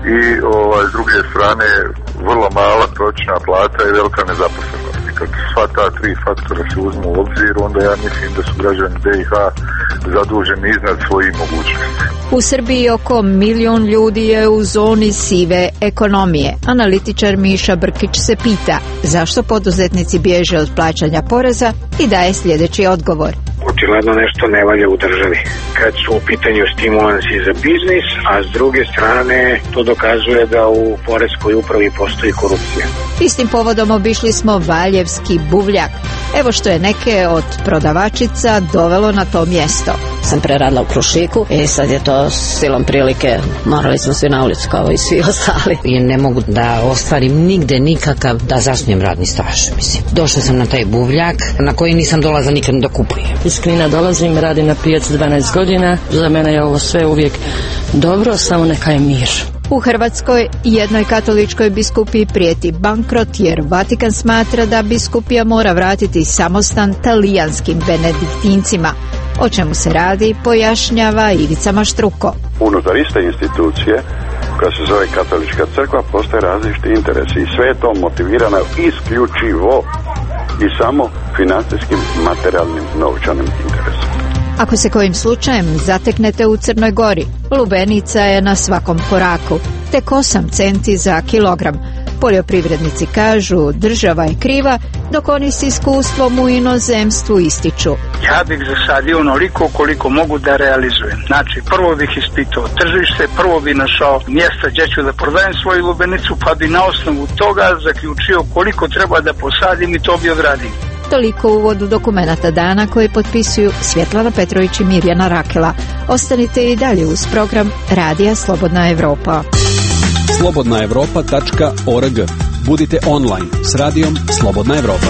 i ovaj, s druge strane vrlo mala prosječna plata i velika nezaposlenost. I kad sva ta tri faktora se uzmu u obzir, onda ja mislim da su građani B i H zaduženi iznad svojih mogućnosti. U Srbiji oko milion ljudi je u zoni sive ekonomije. Analitičar Miša Brkić se pita zašto poduzetnici bježe od plaćanja poreza i daje sljedeći odgovor. Očigledno nešto ne valja u državi. Kad su u pitanju stimulansi za biznis, a s druge strane to dokazuje da u poreskoj upravi postoji korupcija. Istim povodom obišli smo Valjevski buvljak. Evo što je neke od prodavačica dovelo na to mjesto. Sam preradila u Krušiku i sad je to silom prilike, morali smo svi na ulicu kao i svi ostali. I ne mogu da ostvarim nigde nikakav da zasnujem radni staž, mislim. Došla sam na taj buvljak na koji nisam dolazila nikad da kupujem. Iz Knina dolazim, radim na pijaci dvanaest godina. Za mene je ovo sve uvijek dobro, samo neka je mir. U Hrvatskoj jednoj katoličkoj biskupiji prijeti bankrot jer Vatikan smatra da biskupija mora vratiti samostan talijanskim benediktincima. O čemu se radi, pojašnjava Ivica Maštruko. Unutar iste institucije koja se zove Katolička crkva postoje različiti interesi i sve je to motivirano isključivo i samo financijskim, materijalnim, novčanim interesom. Ako se kojim slučajem zateknete u Crnoj Gori, lubenica je na svakom koraku, tek osam centi za kilogram. Poljoprivrednici kažu država je kriva, dok oni s iskustvom u inozemstvu ističu. Ja bih zasadio onoliko koliko mogu da realizujem. Znači, prvo bih ispitao tržište, prvo bih našao mjesta gdje ću da prodajem svoju lubenicu, pa bi na osnovu toga zaključio koliko treba da posadim i to bi odradim. Toliko u uvodu dokumenata dana koji potpisuju Svjetlana Petrović i Mirjana Rakela. Ostanite i dalje uz program Radija Slobodna Evropa. slobodna evropa tačka org. Budite online s radijom Slobodna Evropa.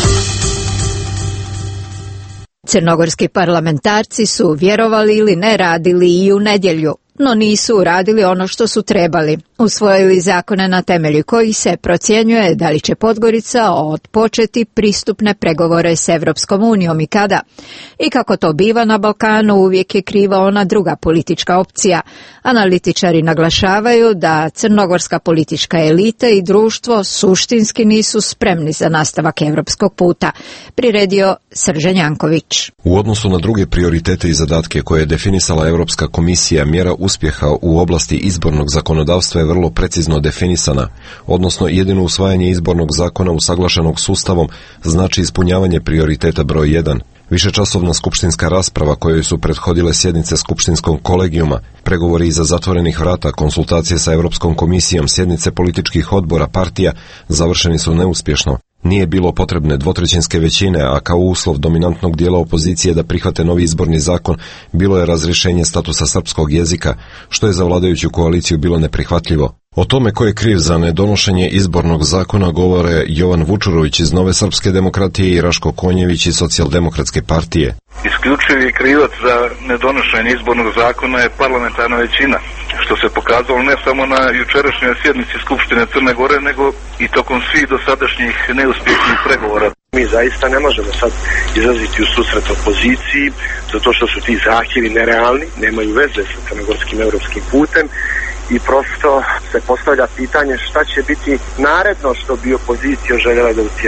Crnogorski parlamentarci su, vjerovali ili ne, radili i u nedjelju, no nisu uradili ono što su trebali. Usvojili zakone na temelju kojih se procjenjuje da li će Podgorica otpočeti pristupne pregovore s Evropskom unijom i kada. I kako to biva na Balkanu, uvijek je kriva ona druga politička opcija. Analitičari naglašavaju da crnogorska politička elita i društvo suštinski nisu spremni za nastavak evropskog puta. Priredio Srđan Janković. U odnosu na druge prioritete i zadatke koje je definisala Europska komisija, mjera uspjeha u oblasti izbornog zakonodavstva je vrlo precizno definisana, odnosno jedino usvajanje izbornog zakona usaglašenog s Ustavom znači ispunjavanje prioriteta broj jedan. Višečasovna skupštinska rasprava kojoj su prethodile sjednice skupštinskog kolegijuma, pregovori iza zatvorenih vrata, konsultacije sa Europskom komisijom, sjednice političkih odbora partija završeni su neuspješno. Nije bilo potrebne dvotrećinske većine, a kao uslov dominantnog dijela opozicije da prihvate novi izborni zakon bilo je razrješenje statusa srpskog jezika, što je za vladajuću koaliciju bilo neprihvatljivo. O tome ko je kriv za nedonošenje izbornog zakona govore Jovan Vučurović iz Nove srpske demokratije i Raško Konjević iz Socijaldemokratske partije. Isključivi krivac za nedonošenje izbornog zakona je parlamentarna većina, što se pokazalo ne samo na jučerašnjoj sjednici Skupštine Crne Gore, nego i tokom svih dosadašnjih neuspješnih pregovora. Mi zaista ne možemo sad izlaziti u susret opoziciji zato što su ti zahtjevi nerealni, nemaju veze sa crnogorskim evropskim putem i prosto se postavlja pitanje šta će biti naredno što bi opozicija željela da ucijenjuje.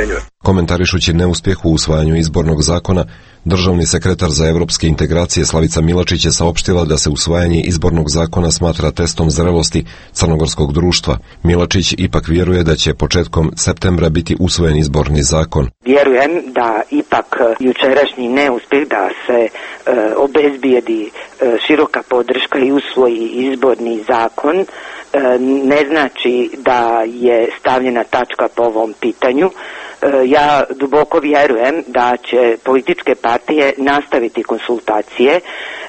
Komentarišući neuspjeh u usvajanju izbornog zakona, državni sekretar za evropske integracije Slavica Milačić je saopštila da se usvajanje izbornog zakona smatra testom zrelosti crnogorskog društva. Milačić ipak vjeruje da će početkom septembra biti usvojen izborni zakon. Vjerujem da ipak jučerašnji neuspjeh da se e, obezbijedi e, široka podrška i usvoji izborni zakon e, ne znači da je stavljena tačka po ovom pitanju. Ja duboko vjerujem da će političke partije nastaviti konsultacije e,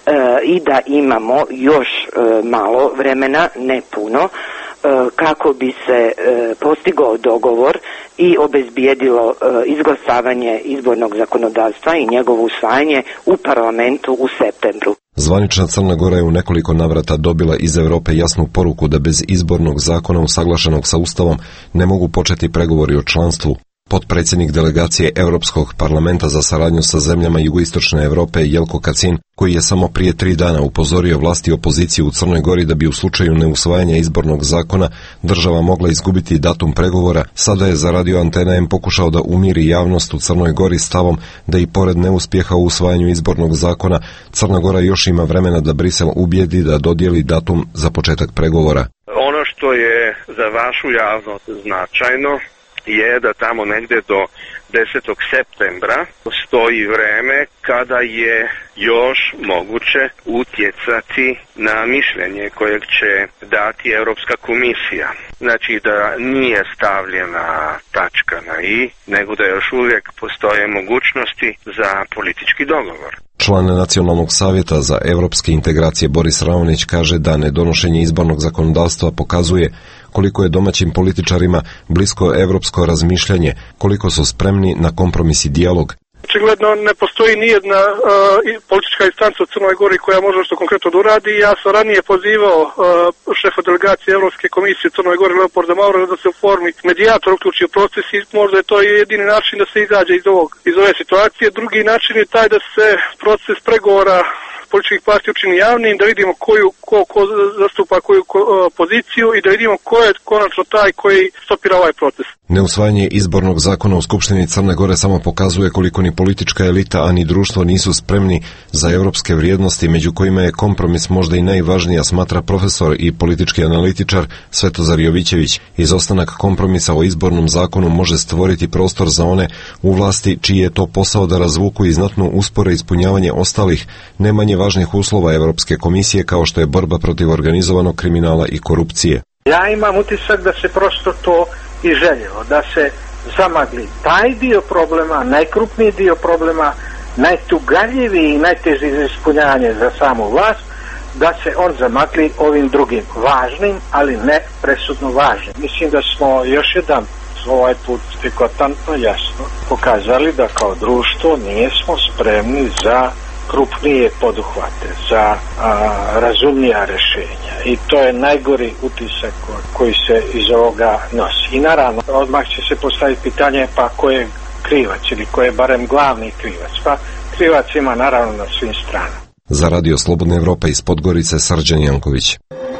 i da imamo još e, malo vremena, ne puno, e, kako bi se e, postigao dogovor i obezbijedilo e, izglasavanje izbornog zakonodavstva i njegovo usvajanje u parlamentu u septembru. Zvanična Crna Gora je u nekoliko navrata dobila iz Europe jasnu poruku da bez izbornog zakona usaglašenog sa Ustavom ne mogu početi pregovori o članstvu. Potpredsjednik delegacije Europskog parlamenta za saradnju sa zemljama jugoistočne Europe Jelko Kacin, koji je samo prije tri dana upozorio vlasti i opoziciju u Crnoj Gori da bi u slučaju neusvajanja izbornog zakona država mogla izgubiti datum pregovora, sada je za radio Antena M pokušao da umiri javnost u Crnoj Gori stavom da i pored neuspjeha u usvajanju izbornog zakona, Crna Gora još ima vremena da Brisel ubijedi da dodijeli datum za početak pregovora. Ono što je za vašu javnost značajno je da tamo negdje do desetog septembra stoji vreme kada je još moguće utjecati na mišljenje kojeg će dati Europska komisija. Znači da nije stavljena tačka na i, nego da još uvijek postoje mogućnosti za politički dogovor. Član Nacionalnog savjeta za europske integracije Boris Raonić kaže da nedonošenje izbornog zakonodavstva pokazuje koliko je domaćim političarima blisko europsko razmišljanje, koliko su spremni na kompromis i dijalog. Očigledno ne postoji nijedna uh, politička instanca u Crnoj Gori koja može što konkretno da uradi. Ja sam ranije pozivao uh, šefa delegacije Europske komisije u Crnoj Gori Leopolda Maura da se u formi medijator uključi u proces i možda je to jedini način da se izađe iz, ovog, iz ove situacije. Drugi način je taj da se proces pregovora političkih partija učini javnim, da vidimo koju, ko, ko zastupa koju ko, poziciju i da vidimo ko je konačno taj koji stopira ovaj proces. Neusvajanje izbornog zakona u Skupštini Crne Gore samo pokazuje koliko ni politička elita, a ni društvo nisu spremni za europske vrijednosti, među kojima je kompromis možda i najvažnija, smatra profesor i politički analitičar Svetozar Jovićević. Izostanak kompromisa o izbornom zakonu može stvoriti prostor za one u vlasti čiji je to posao da razvuku i znatno uspore ispunjavanje ostalih, ne manje važnih uslova Europske komisije kao što je borba protiv organizovanog kriminala i korupcije. Ja imam utisak da se prosto to i željelo, da se zamagli taj dio problema, najkrupniji dio problema, najtugaljiviji i najteži za ispunjavanje za samu vlast, da se on zamagli ovim drugim važnim, ali ne presudno važnim. Mislim da smo još jedan ovaj put eklatantno jasno pokazali da kao društvo nismo spremni za krupnije poduhvate, za a, razumnija rješenja i to je najgori utisak koji se iz ovoga nosi. I naravno, odmah će se postaviti pitanje pa ko je krivac ili ko je barem glavni krivac. Pa krivac ima naravno na svim stranama. Za Radio Slobodna Evropa iz Podgorice, Srđan Janković.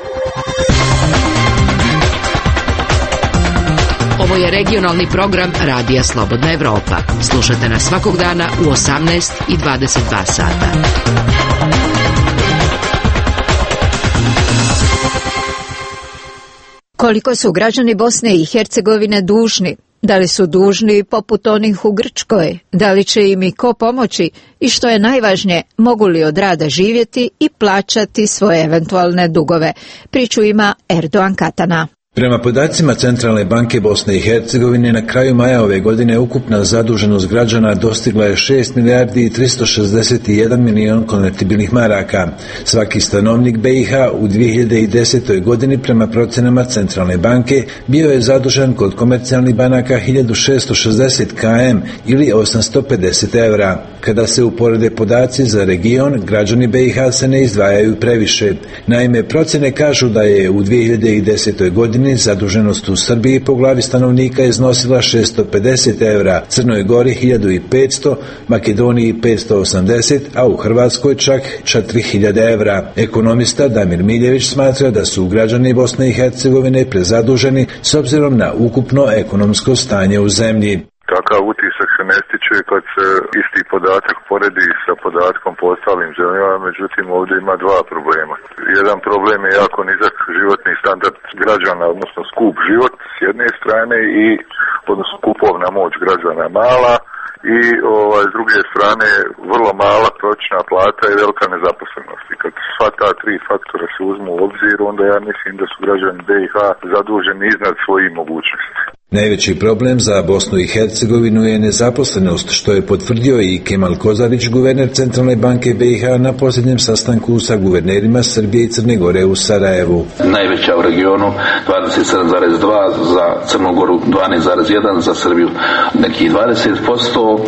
Ovo je regionalni program Radija Slobodna Evropa. Slušajte nas svakog dana u osamnaest i dvadeset dva sata. Koliko su građani Bosne i Hercegovine dužni? Da li su dužni poput onih u Grčkoj? Da li će im i ko pomoći? I što je najvažnije, mogu li od rada živjeti i plaćati svoje eventualne dugove? Priču ima Erdoğan Katana. Prema podacima Centralne banke Bosne i Hercegovine, na kraju maja ove godine ukupna zaduženost građana dostigla je šest milijardi i tristo šezdeset jedan milion konvertibilnih maraka. Svaki stanovnik B i H u dvije hiljade desetoj godini prema procenama Centralne banke bio je zadužen kod komercijalnih banaka hiljadu šesto šezdeset km ili osamsto pedeset evra. Kada se uporede podaci za region, građani B i H se ne izdvajaju previše. Naime, procene kažu da je u dvije hiljade desetoj godini zaduženost u Srbiji po glavi stanovnika iznosila šesto pedeset evra, Crnoj Gori hiljadu petsto, Makedoniji petsto osamdeset, a u Hrvatskoj čak četiri hiljade evra. Ekonomista Damir Miljević smatra da su građani Bosne i Hercegovine prezaduženi s obzirom na ukupno ekonomsko stanje u zemlji. Takav utisak se ne stiče kad se isti podatak poredi sa podatkom po ostalim zemljama, međutim ovdje ima dva problema. Jedan problem je jako nizak životni standard građana, odnosno skup život s jedne strane i odnosno kupovna moć građana mala i ovaj, s druge strane vrlo mala prosječna plata i velika nezaposlenost. I kad sva ta tri faktora se uzmu u obzir, onda ja mislim da su građani B i H zaduženi iznad svojih mogućnosti. Najveći problem za Bosnu i Hercegovinu je nezaposlenost, što je potvrdio i Kemal Kozarić, guverner Centralne banke B i H na posljednjem sastanku sa guvernerima Srbije i Crne Gore u Sarajevu. Najveća u regionu dvadeset sedam zarez dva, za Crnu Goru dvanaest zarez jedan, za Srbiju nekih dvadeset posto.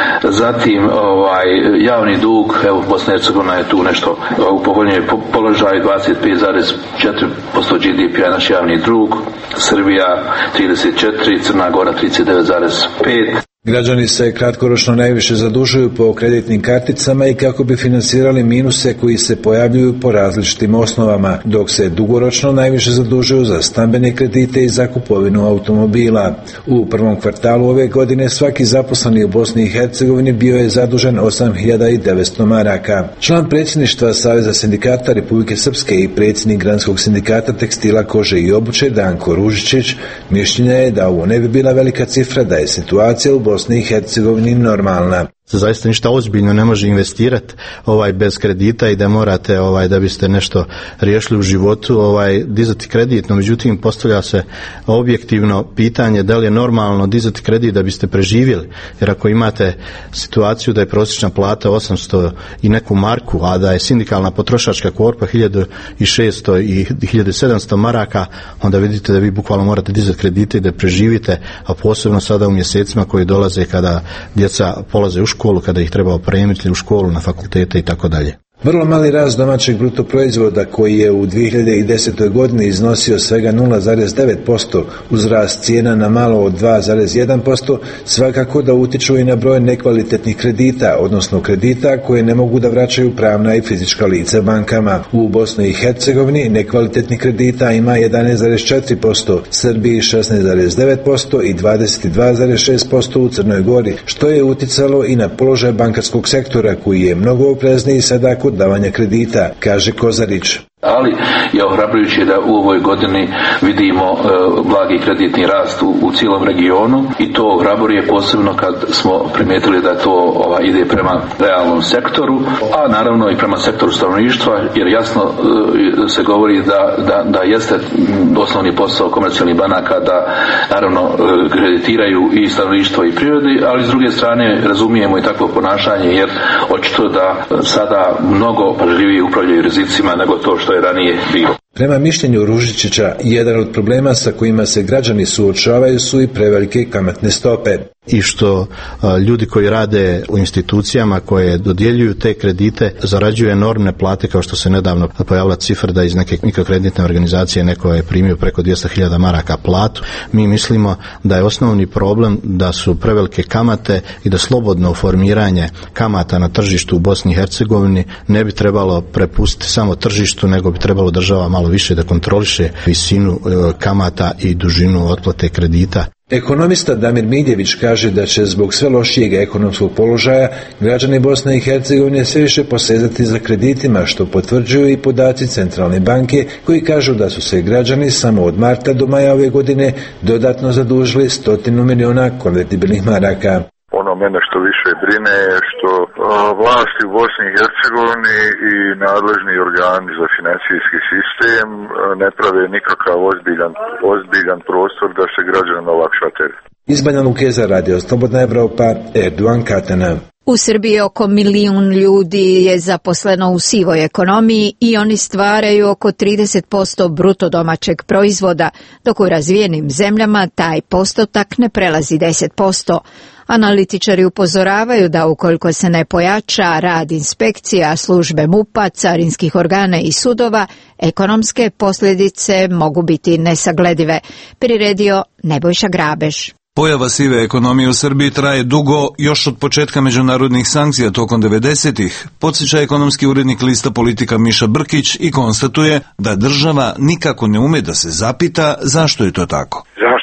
Zatim ovaj, javni dug, evo Bosna i Hercegovina je tu nešto u povoljnijoj položaju, dvadeset pet zarez četiri posto G D P-a naš javni dug, Srbija trideset četiri, Crna Gora trideset devet zarez pet. Građani se kratkoročno najviše zadužuju po kreditnim karticama i kako bi finansirali minuse koji se pojavljuju po različitim osnovama, dok se dugoročno najviše zadužuju za stambene kredite i za kupovinu automobila. U prvom kvartalu ove godine svaki zaposleni u Bosni i Hercegovini bio je zadužen osam hiljada devetsto maraka. Član predsjedništva Saveza sindikata Republike Srpske i predsjednik Granskog sindikata tekstila, kože i obuće Danko Ružičić mišljenja je da ovo ne bi bila velika cifra, da je situacija u Bosni i Hercegovini normalna. Zaista ništa ozbiljno ne može investirati ovaj bez kredita i da morate ovaj da biste nešto riješili u životu ovaj dizati kredit, no međutim postavlja se objektivno pitanje da li je normalno dizati kredit da biste preživjeli, jer ako imate situaciju da je prosječna plata osamsto i neku marku, a da je sindikalna potrošačka korpa hiljadu šesto i hiljadu sedamsto maraka, onda vidite da vi bukvalno morate dizati kredite i da preživite, a posebno sada u mjesecima koji dolaze kada djeca polaze u školu, kada ih treba opremiti u školu, na fakultete i tako dalje. Vrlo mali rast domaćeg bruto proizvoda koji je u dvije hiljade desetoj godini iznosio svega nula zarez devet posto uz rast cijena na malo od dva zarez jedan posto svakako da utiču i na broj nekvalitetnih kredita, odnosno kredita koje ne mogu da vraćaju pravna i fizička lica bankama. U Bosni i Hercegovini nekvalitetnih kredita ima jedanaest zarez četiri posto, Srbiji šesnaest zarez devet posto i dvadeset dva zarez šest posto u Crnoj Gori, što je uticalo i na položaj bankarskog sektora koji je mnogo oprezniji sada kod davanja kredita, kaže Kozarić. Ali je ohrabrujuće da u ovoj godini vidimo e, blagi kreditni rast u, u cijelom regionu i to ohrabruje posebno kad smo primijetili da to ova, ide prema realnom sektoru, a naravno i prema sektoru stanovništva, jer jasno e, se govori da, da, da jeste osnovni posao komercijalnih banaka da naravno e, kreditiraju i stanovništvo i prirodi, ali s druge strane razumijemo i takvo ponašanje, jer očito da sada mnogo pažljivije upravljaju rizicima nego to što je ranije bilo. Prema mišljenju Ružičića, jedan od problema sa kojima se građani suočavaju su i prevelike kamatne stope. I što a, ljudi koji rade u institucijama koje dodjeljuju te kredite zarađuju enormne plate, kao što se nedavno pojavila cifra da iz neke mikrokreditne organizacije neko je primio preko dvjesto hiljada maraka platu. Mi mislimo da je osnovni problem da su prevelike kamate i da slobodno formiranje kamata na tržištu u Bosni i Hercegovini ne bi trebalo prepustiti samo tržištu, nego bi trebalo država malo više da kontroliše visinu e, kamata i dužinu otplate kredita. Ekonomista Damir Miljević kaže da će zbog sve lošijeg ekonomskog položaja građani Bosne i Hercegovine sve više posezati za kreditima, što potvrđuju i podaci Centralne banke koji kažu da su se građani samo od marta do maja ove godine dodatno zadužili stotinu miliona konvertibilnih maraka. Ono mene što više brine je što a, vlasti u Bosni i Hercegovini i nadležni organi za financijski sistem a, ne prave nikakav ozbiljan, ozbiljan prostor da se građanima olakša teret. Iz Banja Luke za Radio Slobodna Evropa, Erdogan Katana. U Srbiji oko milijun ljudi je zaposleno u sivoj ekonomiji i oni stvaraju oko trideset posto bruto domaćeg proizvoda, dok u razvijenim zemljama taj postotak ne prelazi deset posto. Analitičari upozoravaju da ukoliko se ne pojača rad inspekcija, službe MUP-a, carinskih organa i sudova, ekonomske posljedice mogu biti nesagledive. Priredio Nebojša Grabeš. Pojava sive ekonomije u Srbiji traje dugo, još od početka međunarodnih sankcija tokom devedesetih, podsjeća ekonomski urednik lista Politika Miša Brkić i konstatuje da država nikako ne ume da se zapita zašto je to tako. Zašto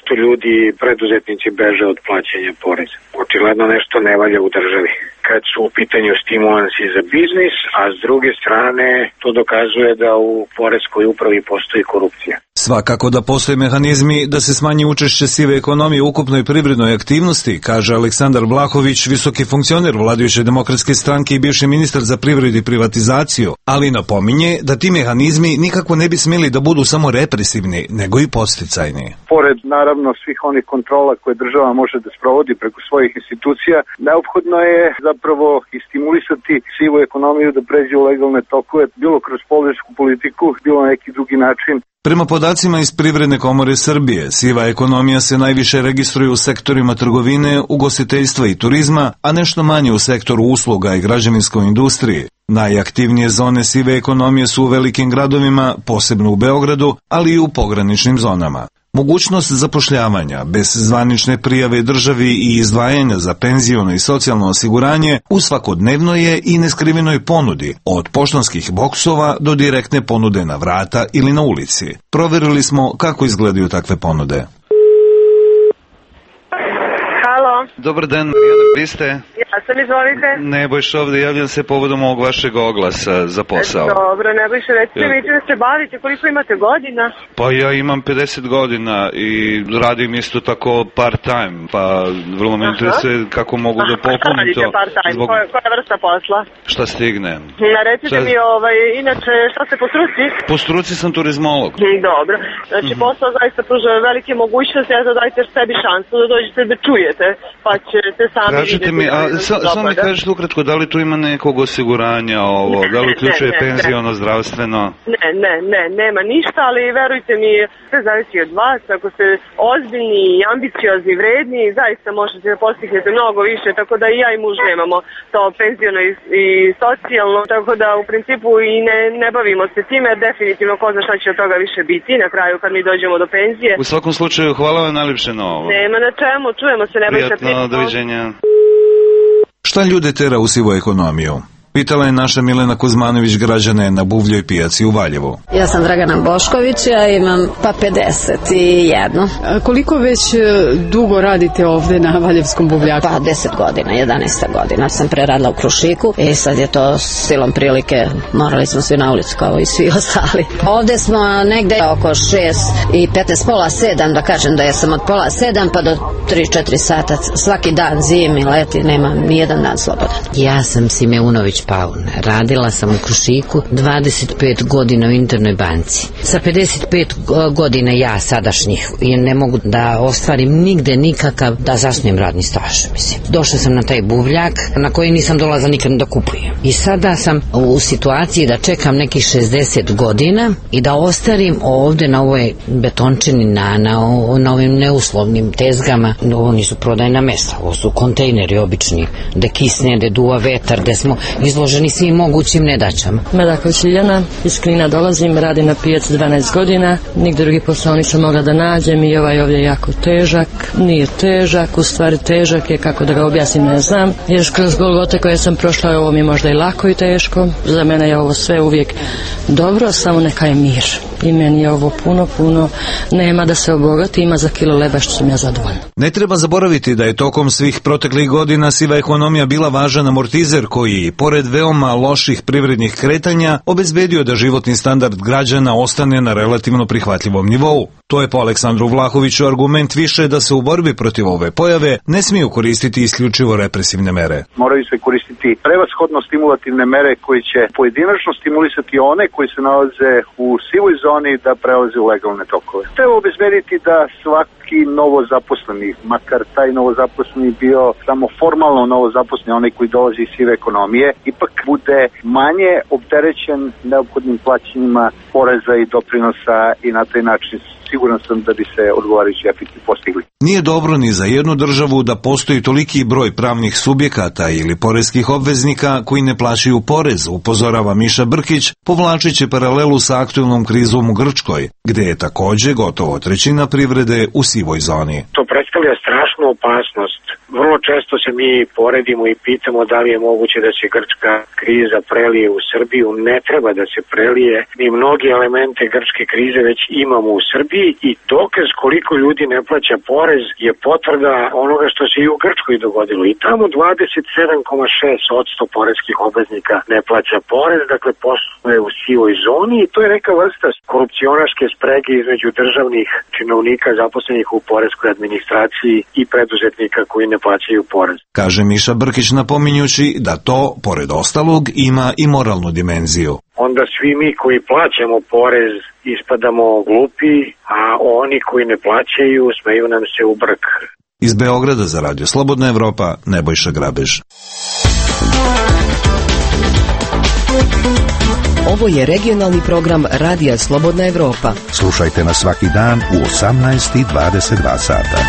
zašto ljudi, preduzetnici beže od plaćanja poreza. Očigledno nešto ne valja u državi kad su u pitanju stimulansi za biznis, a s druge strane to dokazuje da u poreskoj upravi postoji korupcija. Svakako da postoje mehanizmi da se smanji učešće sive ekonomije u ukupnoj privrednoj aktivnosti, kaže Aleksandar Vlahović, visoki funkcioner vladajuće demokratske stranke i bivši ministar za privredu i privatizaciju, ali napominje da ti mehanizmi nikako ne bi smjeli da budu samo represivni, nego i podsticajni. Pored naravno svih onih kontrola koje država može da sprovodi preko svojih institucija, neophodno je zapravo i stimulisati sivu ekonomiju da pređe u legalne tokove, bilo kroz poresku politiku, bilo na neki drugi način. Prema podacima iz Privredne komore Srbije, siva ekonomija se najviše registruje u sektorima trgovine, ugostiteljstva i turizma, a nešto manje u sektoru usluga i građevinskoj industriji. Najaktivnije zone sive ekonomije su u velikim gradovima, posebno u Beogradu, ali i u pograničnim zonama. Mogućnost zapošljavanja bez zvanične prijave državi i izdvajanja za penziono i socijalno osiguranje u svakodnevnoj je i neskrivenoj ponudi, od poštanskih boksova do direktne ponude na vrata ili na ulici. Proverili smo kako izgledaju takve ponude. Halo. Dobar dan, Marijana, vi ste? Ja sam, izvolite. Nebojš ovde, javljam se povodom ovog vašeg oglasa za posao. Dobro, Nebojš, recite mi čime se bavite, koliko imate godina? Pa ja imam pedeset godina i radim isto tako part time, pa vrlo me interesuje kako mogu da popunim to. Šta radite part time, zbog... koja, koja vrsta posla? Šta stignem. Na, recite šta... mi, ovaj, inače, šta ste po struci? Po struci sam turizmolog. Dobro, znači mm-hmm. posao zaista pruža velike mogućnosti, ja dajte sebi šansu da dođete da čujete, pa ćete sami Kažete vidjeti. Mi, a, sa, samo mi kažete ukratko, da li tu ima nekog osiguranja ovo, ne, da li uključuje ne, ne, penziono, ne. zdravstveno? Ne, ne, ne, nema ništa, ali verujte mi, sve zavisi od vas, ako ste ozbiljni, ambiciozni, vredni, zaista možete da postignete mnogo više, tako da i ja i muž nemamo to penziono i, i socijalno, tako da u principu i ne, ne bavimo se time, definitivno ko zna šta će od toga više biti na kraju kad mi dođemo do penzije. U svakom slučaju, hvala vam najljepše na ovo. Nema na čemu, čujemo se, ne bojte. Prijatno, doviđenja. Šta ljude tera u sivu ekonomiju? Pitala je naša Milena Kuzmanović građane na Buvljoj pijaci u Valjevu. Ja sam Dragana Bošković, ja imam pa pedeset jedno. A koliko već dugo radite ovde na Valjevskom buvljaku? Pa deset godina, jedanaesta godina sam preradila u Krušiku i sad je to silom prilike, morali smo svi na ulicu kao i svi ostali. Ovde smo negde oko šest i petnaest, pola sedam, da kažem da ja sam od pola sedam pa do tri četiri sata, svaki dan zimi, leti, nema nijedan dan slobodan. Ja sam Simeunović Paun. Radila sam u Krušiku dvadeset pet godina u Internoj banci. Sa pedeset pet godina ja sadašnjih ne mogu da ostvarim nigde nikakav da zasnujem radni staž. Mislim. Došla sam na taj buvljak na koji nisam dolazila nikad da kupujem. I sada sam u situaciji da čekam nekih šezdeset godina i da ostarim ovde na ovoj betončini, na, na, na ovim neuslovnim tezgama. Ovo nisu prodajna mesta, ovo su kontejneri obični, gde kisne, gde duva vetar, gde smo izloženi svim mogućim nedaćama. Medaković Ljiljana, iz Knina dolazim, radim na pijaci dvanaest godina, nigde drugi posao nisam mogla da nađem i ovaj ovdje je jako težak, nije težak, u stvari težak je, kako da ga objasnim ne znam, jer kroz golgote koje sam prošla ovo mi je možda i lako i teško, za mene je ovo sve uvijek dobro, samo neka je mir i meni je ovo puno, puno, nema da se obogati, ima za kilo leba što sam ja zadovoljna. Ne treba zaboraviti da je tokom svih proteklih godina siva ekonomija bila važan amortizer koji, pored veoma loših privrednih kretanja, obezbedio da životni standard građana ostane na relativno prihvatljivom nivou. To je po Aleksandru Vlahoviću argument više da se u borbi protiv ove pojave ne smiju koristiti isključivo represivne mere. Moraju se koristiti prevashodno stimulativne mere koje će pojedinačno stimulisati one koji se nalaze u sivoj zoni da prelaze u legalne tokove. Treba obezbediti da svaki novozaposleni, makar taj novozaposleni bio samo formalno novozaposleni, onaj koji dolazi iz sive ekonomije, ipak bude manje opterećen neophodnim plaćanjima poreza i doprinosa i na taj način siguran sam da bi se odgovarajući efekti postigli. Nije dobro ni za jednu državu da postoji toliki broj pravnih subjekata ili poreskih obveznika koji ne plaćaju porez, upozorava Miša Brkić, povlačeći paralelu sa aktuelnom krizom u Grčkoj, gde je takođe gotovo trećina privrede u sivoj zoni. To predstavlja strašnu opasnost Vrlo često se mi poredimo i pitamo da li je moguće da se grčka kriza prelije u Srbiju. Ne treba da se prelije. Mi mnogi elemente grčke krize već imamo u Srbiji i dokaz koliko ljudi ne plaća porez je potvrda onoga što se i u Grčkoj dogodilo. I tamo dvadeset sedam zarez šest posto poreskih obveznika ne plaća porez, dakle posluje u sivoj zoni i to je neka vrsta korupcionaške sprege između državnih činovnika zaposlenih u poreskoj administraciji i preduzetnika koji ne plaćaju porez. Kaže Miša Brkić napominjući da to, pored ostalog, ima i moralnu dimenziju. Onda svi mi koji plaćamo porez ispadamo glupi, a oni koji ne plaćaju smeju nam se u brk. Iz Beograda za Radio Slobodna Evropa, Nebojša Grabež. Ovo je regionalni program Radija Slobodna Evropa. Slušajte nas svaki dan u osamnaest i dvadeset dva sata.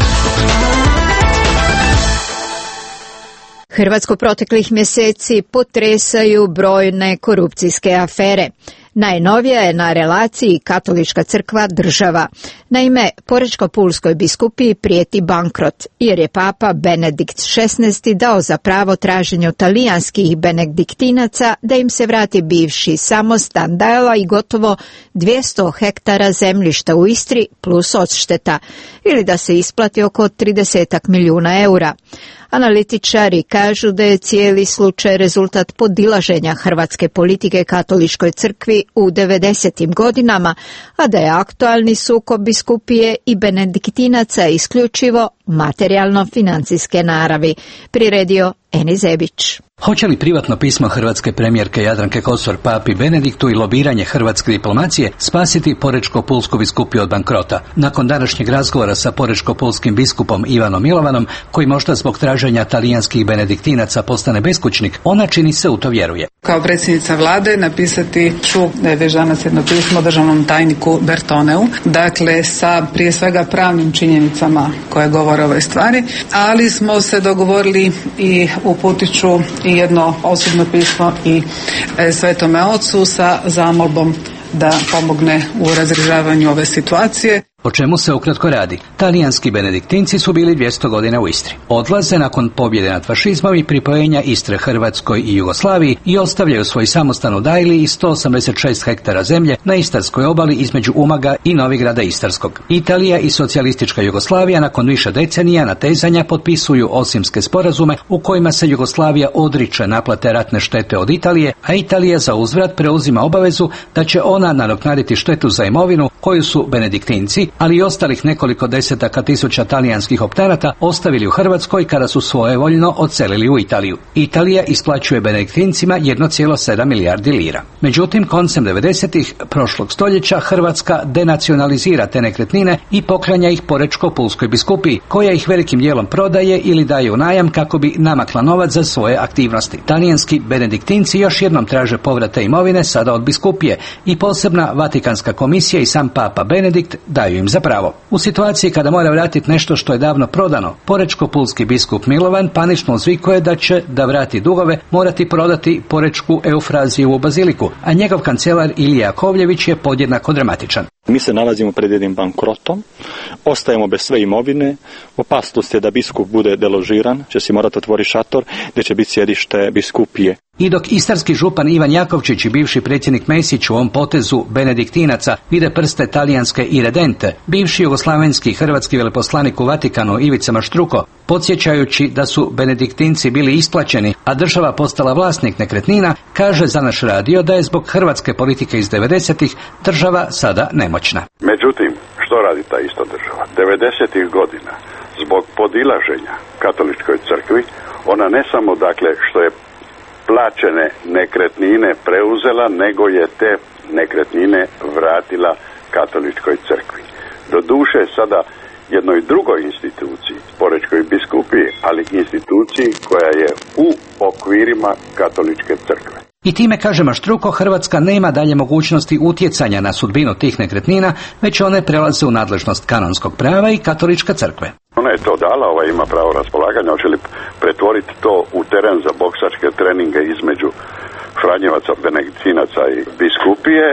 Hrvatsko proteklih mjeseci potresaju brojne korupcijske afere. Najnovija je na relaciji Katolička crkva država. Naime, Porečko-Pulskoj biskupiji prijeti bankrot, jer je papa Benedikt šesnaesti dao za pravo traženju talijanskih benediktinaca da im se vrati bivši samostan, dala i gotovo dvjesto hektara zemljišta u Istri plus odšteta, ili da se isplati oko trideset milijuna eura. Analitičari kažu da je cijeli slučaj rezultat podilaženja hrvatske politike Katoličkoj crkvi u devedesetim godinama, a da je aktualni sukob biskupije i benediktinaca isključivo materijalno-financijske naravi, priredio Eni Zebić. Hoće li privatno pismo hrvatske premijerke Jadranke Kosor papi Benediktu i lobiranje hrvatske diplomacije spasiti Porečko-Pulsku biskupiju od bankrota? Nakon današnjeg razgovora sa Porečko-Pulskim biskupom Ivanom Milovanom, koji možda zbog traženja talijanskih benediktinaca postane beskućnik, ona čini se u to vjeruje. Kao predsjednica vlade napisati ću već danas jedno pismo državnom tajniku Bertoneu, dakle sa prije svega pravnim činjenicama koje govore o ovoj stvari, ali smo se dogovorili i uputit ću i jedno osobno pismo i e, Svetome Ocu sa zamolbom da pomogne u razrješavanju ove situacije. O čemu se ukratko radi? Talijanski benediktinci su bili dvjesto godina u Istri. Odlaze nakon pobjede nad fašizmom i pripojenja Istre Hrvatskoj i Jugoslaviji i ostavljaju svoj samostan u Dajli i sto osamdeset šest hektara zemlje na Istarskoj obali između Umaga i Novigrada Istarskog. Italija i socijalistička Jugoslavija nakon više decenija natezanja potpisuju Osimske sporazume u kojima se Jugoslavija odriče naplate ratne štete od Italije, a Italija za uzvrat preuzima obavezu da će ona nadoknaditi štetu za imovinu koju su benediktinci, ali i ostalih nekoliko desetaka tisuća talijanskih optanata ostavili u Hrvatskoj kada su svojevoljno odselili u Italiju. Italija isplaćuje benediktincima jedno zarez sedam milijardi lira. Međutim, koncem devedesetih prošlog stoljeća Hrvatska denacionalizira te nekretnine i poklanja ih Porečko-Pulskoj biskupiji, koja ih velikim dijelom prodaje ili daje u najam kako bi namakla novac za svoje aktivnosti. Talijanski benediktinci još jednom traže povrate imovine sada od biskupije i posebna Vatikanska komisija i sam papa Benedikt daju im za pravo. U situaciji kada mora vratiti nešto što je davno prodano, Porečko-Pulski biskup Milovan panično uzvikuje da će, da vrati dugove, morati prodati Porečku Eufrazijevu baziliku, a njegov kancelar Ilija Jakovljević je podjednako dramatičan. Mi se nalazimo pred jednim bankrotom, ostajemo bez sve imovine, opasnost je da biskup bude deložiran, će si morati otvoriti šator gdje će biti sjedište biskupije. I dok istarski župan Ivan Jakovčić i bivši predsjednik Mesić u ovom potezu benediktinaca vide prste talijanske iredente, bivši jugoslavenski i hrvatski veleposlanik u Vatikanu Ivica Maštruko, podsjećajući da su benediktinci bili isplaćeni, a država postala vlasnik nekretnina, kaže za naš radio da je zbog hrvatske politike iz devedesetih država sada nemoćna. Međutim, što radi ta ista država? devedesetih godina, zbog podilaženja katoličkoj crkvi, ona ne samo dakle što je plaćene nekretnine preuzela, nego je te nekretnine vratila katoličkoj crkvi. Doduše sada jednoj drugoj instituciji, Porečkoj biskupiji, ali instituciji koja je u okvirima katoličke crkve. I time, kaže Maštruko, Hrvatska nema dalje mogućnosti utjecanja na sudbinu tih nekretnina, već one prelaze u nadležnost kanonskog prava i katoličke crkve. Ona je to dala, ova ima pravo raspolaganja, hoće li pretvoriti to u teren za boksačke treninge između Franjevaca, benediktinaca i biskupije,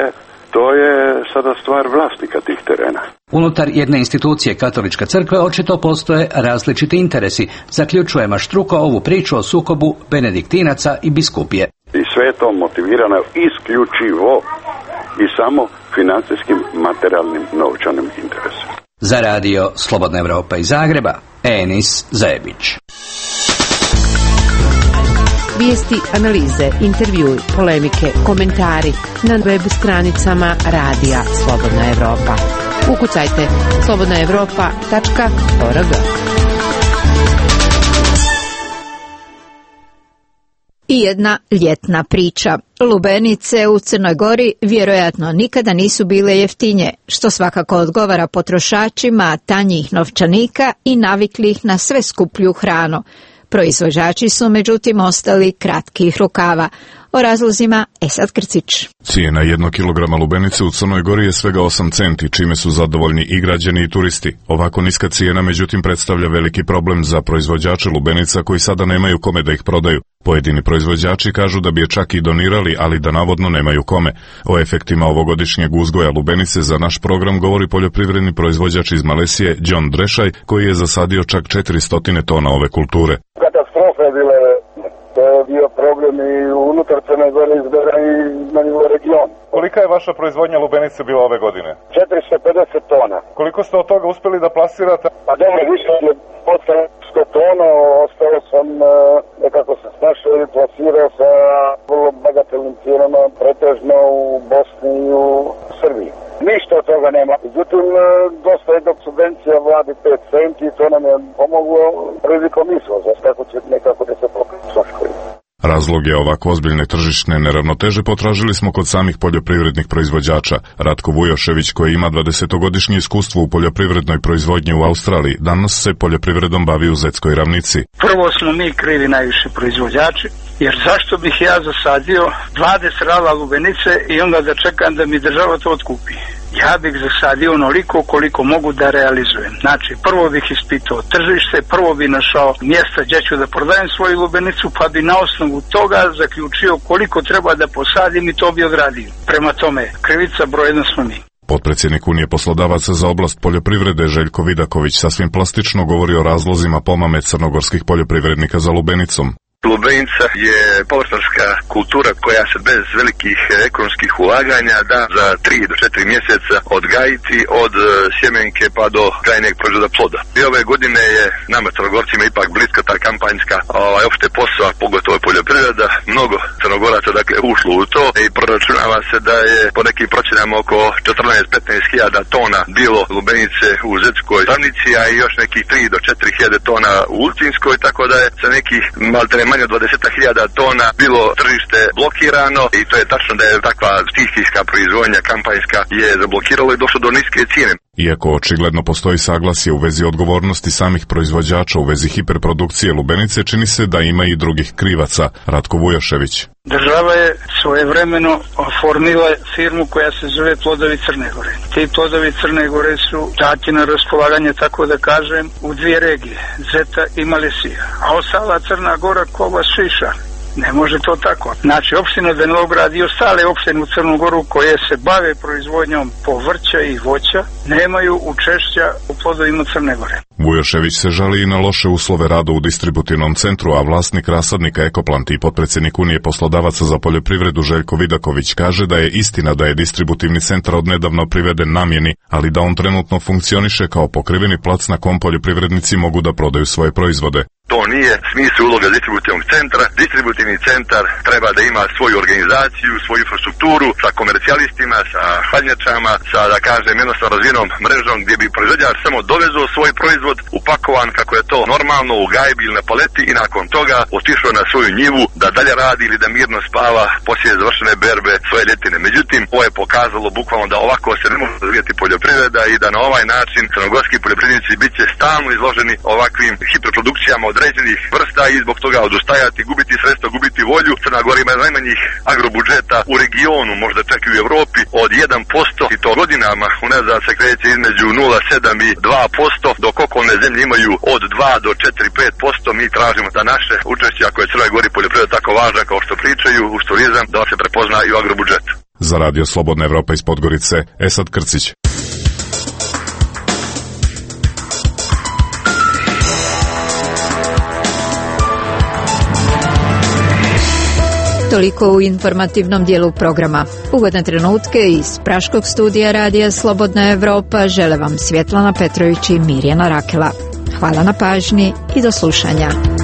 To je sada stvar vlasnika tih terena. Unutar jedne institucije Katoličke crkve očito postoje različiti interesi, zaključuje Maštruko ovu priču o sukobu benediktinaca i biskupije. I sve je to motivirano isključivo i samo financijskim, materijalnim, novčanim interesom. Za radio Slobodna Evropa iz Zagreba, Enis Zebić. Vijesti, analize, intervjui, polemike, komentari na web stranicama radija Slobodna Evropa. Ukucajte slobodna evropa tačka org. I jedna ljetna priča. Lubenice u Crnoj Gori vjerojatno nikada nisu bile jeftinije, što svakako odgovara potrošačima tanjih novčanika i naviklih na sve skuplju hranu. Proizvođači su međutim ostali kratkih rukava. O razlozima Esad Krcić. Cijena jednog kilograma lubenice u Crnoj Gori je svega osam centi, čime su zadovoljni i građani i turisti. Ovako niska cijena međutim predstavlja veliki problem za proizvođače lubenica koji sada nemaju kome da ih prodaju. Pojedini proizvođači kažu da bi je čak i donirali, ali da navodno nemaju kome. O efektima ovogodišnjeg uzgoja lubenice za naš program govori poljoprivredni proizvođač iz Malesije John Drešaj, koji je zasadio čak četiristo tona ove kulture. Katastrofa je bila. To je bio problem i unutar Crne Gore izgleda i na nivou regiona. Kolika je vaša proizvodnja lubenice bila ove godine? četiristo pedeset tona. Koliko ste od toga uspjeli da plasirate? Pa dobro, više je osamsto tona, ostalo sam nekako se snašao i plasirao sa vrlo bagatelnim cijenama, pretežno u Bosni i u Srbiji. Ništa od toga nema. Međutim, dosta je dok subvencija vladi pet centi i to nam je pomoglo prilikom izvoza, tako će nekako da se pokriti troškovi. Razlog je ovako ozbiljne tržišne neravnoteže potražili smo kod samih poljoprivrednih proizvođača. Ratko Vujošević, koji ima dvadesetogodišnje iskustvo u poljoprivrednoj proizvodnji u Australiji, danas se poljoprivredom bavi u Zetskoj ravnici. Prvo smo mi krivi najviše proizvođači, jer zašto bih ja zasadio dvadeset rala lubenice i onda da čekam da mi država to otkupi? Ja bih zasadio onoliko koliko mogu da realizujem. Znači, prvo bih ispitao tržište, prvo bih našao mjesta gdje ću da prodajem svoju lubenicu, pa bi na osnovu toga zaključio koliko treba da posadim i to bi odradio. Prema tome, krivica broj jedan smo mi. Potpredsjednik Unije poslodavaca za oblast poljoprivrede Željko Vidaković sasvim plastično govori o razlozima pomame crnogorskih poljoprivrednika za lubenicom. Lubenica je površinska kultura koja se bez velikih ekonomskih ulaganja da za tri do četiri mjeseca odgajiti od sjemenke pa do krajnjeg proizvoda ploda. I ove godine je nama Crnogorcima ipak bliska ta kampanjska ovaj, opšte posao, pogotovo poljoprivreda. Mnogo Crnogoraca dakle ušlo u to i proračunava se da je po nekim procjenama oko četrnaest do petnaest hiljada tona bilo lubenice u Zetskoj ravnici, a i još nekih tri do četiri hiljade tona u Ulcinskoj, tako da je sa nekih maltene manje od dvadeset hiljada tona bilo tržište blokirano i to je tačno da je takva stihijska proizvodnja kampanjska je zablokiralo i došlo do niske cijene. Iako očigledno postoji saglasje u vezi odgovornosti samih proizvođača u vezi hiperprodukcije lubenice, čini se da ima i drugih krivaca. Ratko Vujošević. Država je svojevremeno oformila firmu koja se zove Plodovi Crne Gore. Ti Plodovi Crne Gore su dati na raspolaganje, tako da kažem, u dvije regije, Zeta i Malesija. A ostala Crna Gora koga šiša. Ne može to tako. Znači, opština Denilograd i ostale opštine u Crnu Goru koje se bave proizvodnjom povrća i voća nemaju učešća u plodovima Crne Gore. Vujošević se žali i na loše uslove rada u distributivnom centru, a vlasnik rasadnika Ekoplant i potpredsjednik Unije poslodavaca za poljoprivredu Željko Vidaković kaže da je istina da je distributivni centar odnedavno priveden namjeni, ali da on trenutno funkcioniše kao pokriveni plac na kom poljoprivrednici mogu da prodaju svoje proizvode. To nije smisao uloga distributivnog centra. Distributivni centar treba da ima svoju organizaciju, svoju infrastrukturu sa komercijalistima, sa hladnjačama, sa, da kažem, jednostavno razvijenom mrežom gdje bi proizvođač samo dovezao svoj proizvod upakovan kako je to normalno u gajbi ili na paleti i nakon toga otišao na svoju njivu da dalje radi ili da mirno spava poslije završene berbe svoje ljetine. Međutim, ovo je pokazalo bukvalno da ovako se ne može razvijati poljoprivreda i da na ovaj način crnogorski poljoprivrednici bit će stalno izloženi ovakvim hiperprodukcijama određenih vrsta i zbog toga odustajati, gubiti sredstva, gubiti volju. Crna Gora ima najmanjih agrobudžeta u regionu, možda čak i u Evropi, od jedan posto i to godinama unazad se kreće između nula zarez sedam i dva posto, dok okolne zemlje imaju od dva do četiri do pet posto. Mi tražimo da naše učešće, ako je Crnoj Gori poljoprivreda tako važna kao što pričaju uz turizam, da se prepozna i u agrobudžetu. Za radio Slobodna Evropa iz Podgorice, Esad Krcić. Toliko u informativnom dijelu programa. Ugodne trenutke iz praškog studija radija Slobodna Evropa žele vam Svjetlana Petrović i Mirjana Rakela. Hvala na pažnji i do slušanja.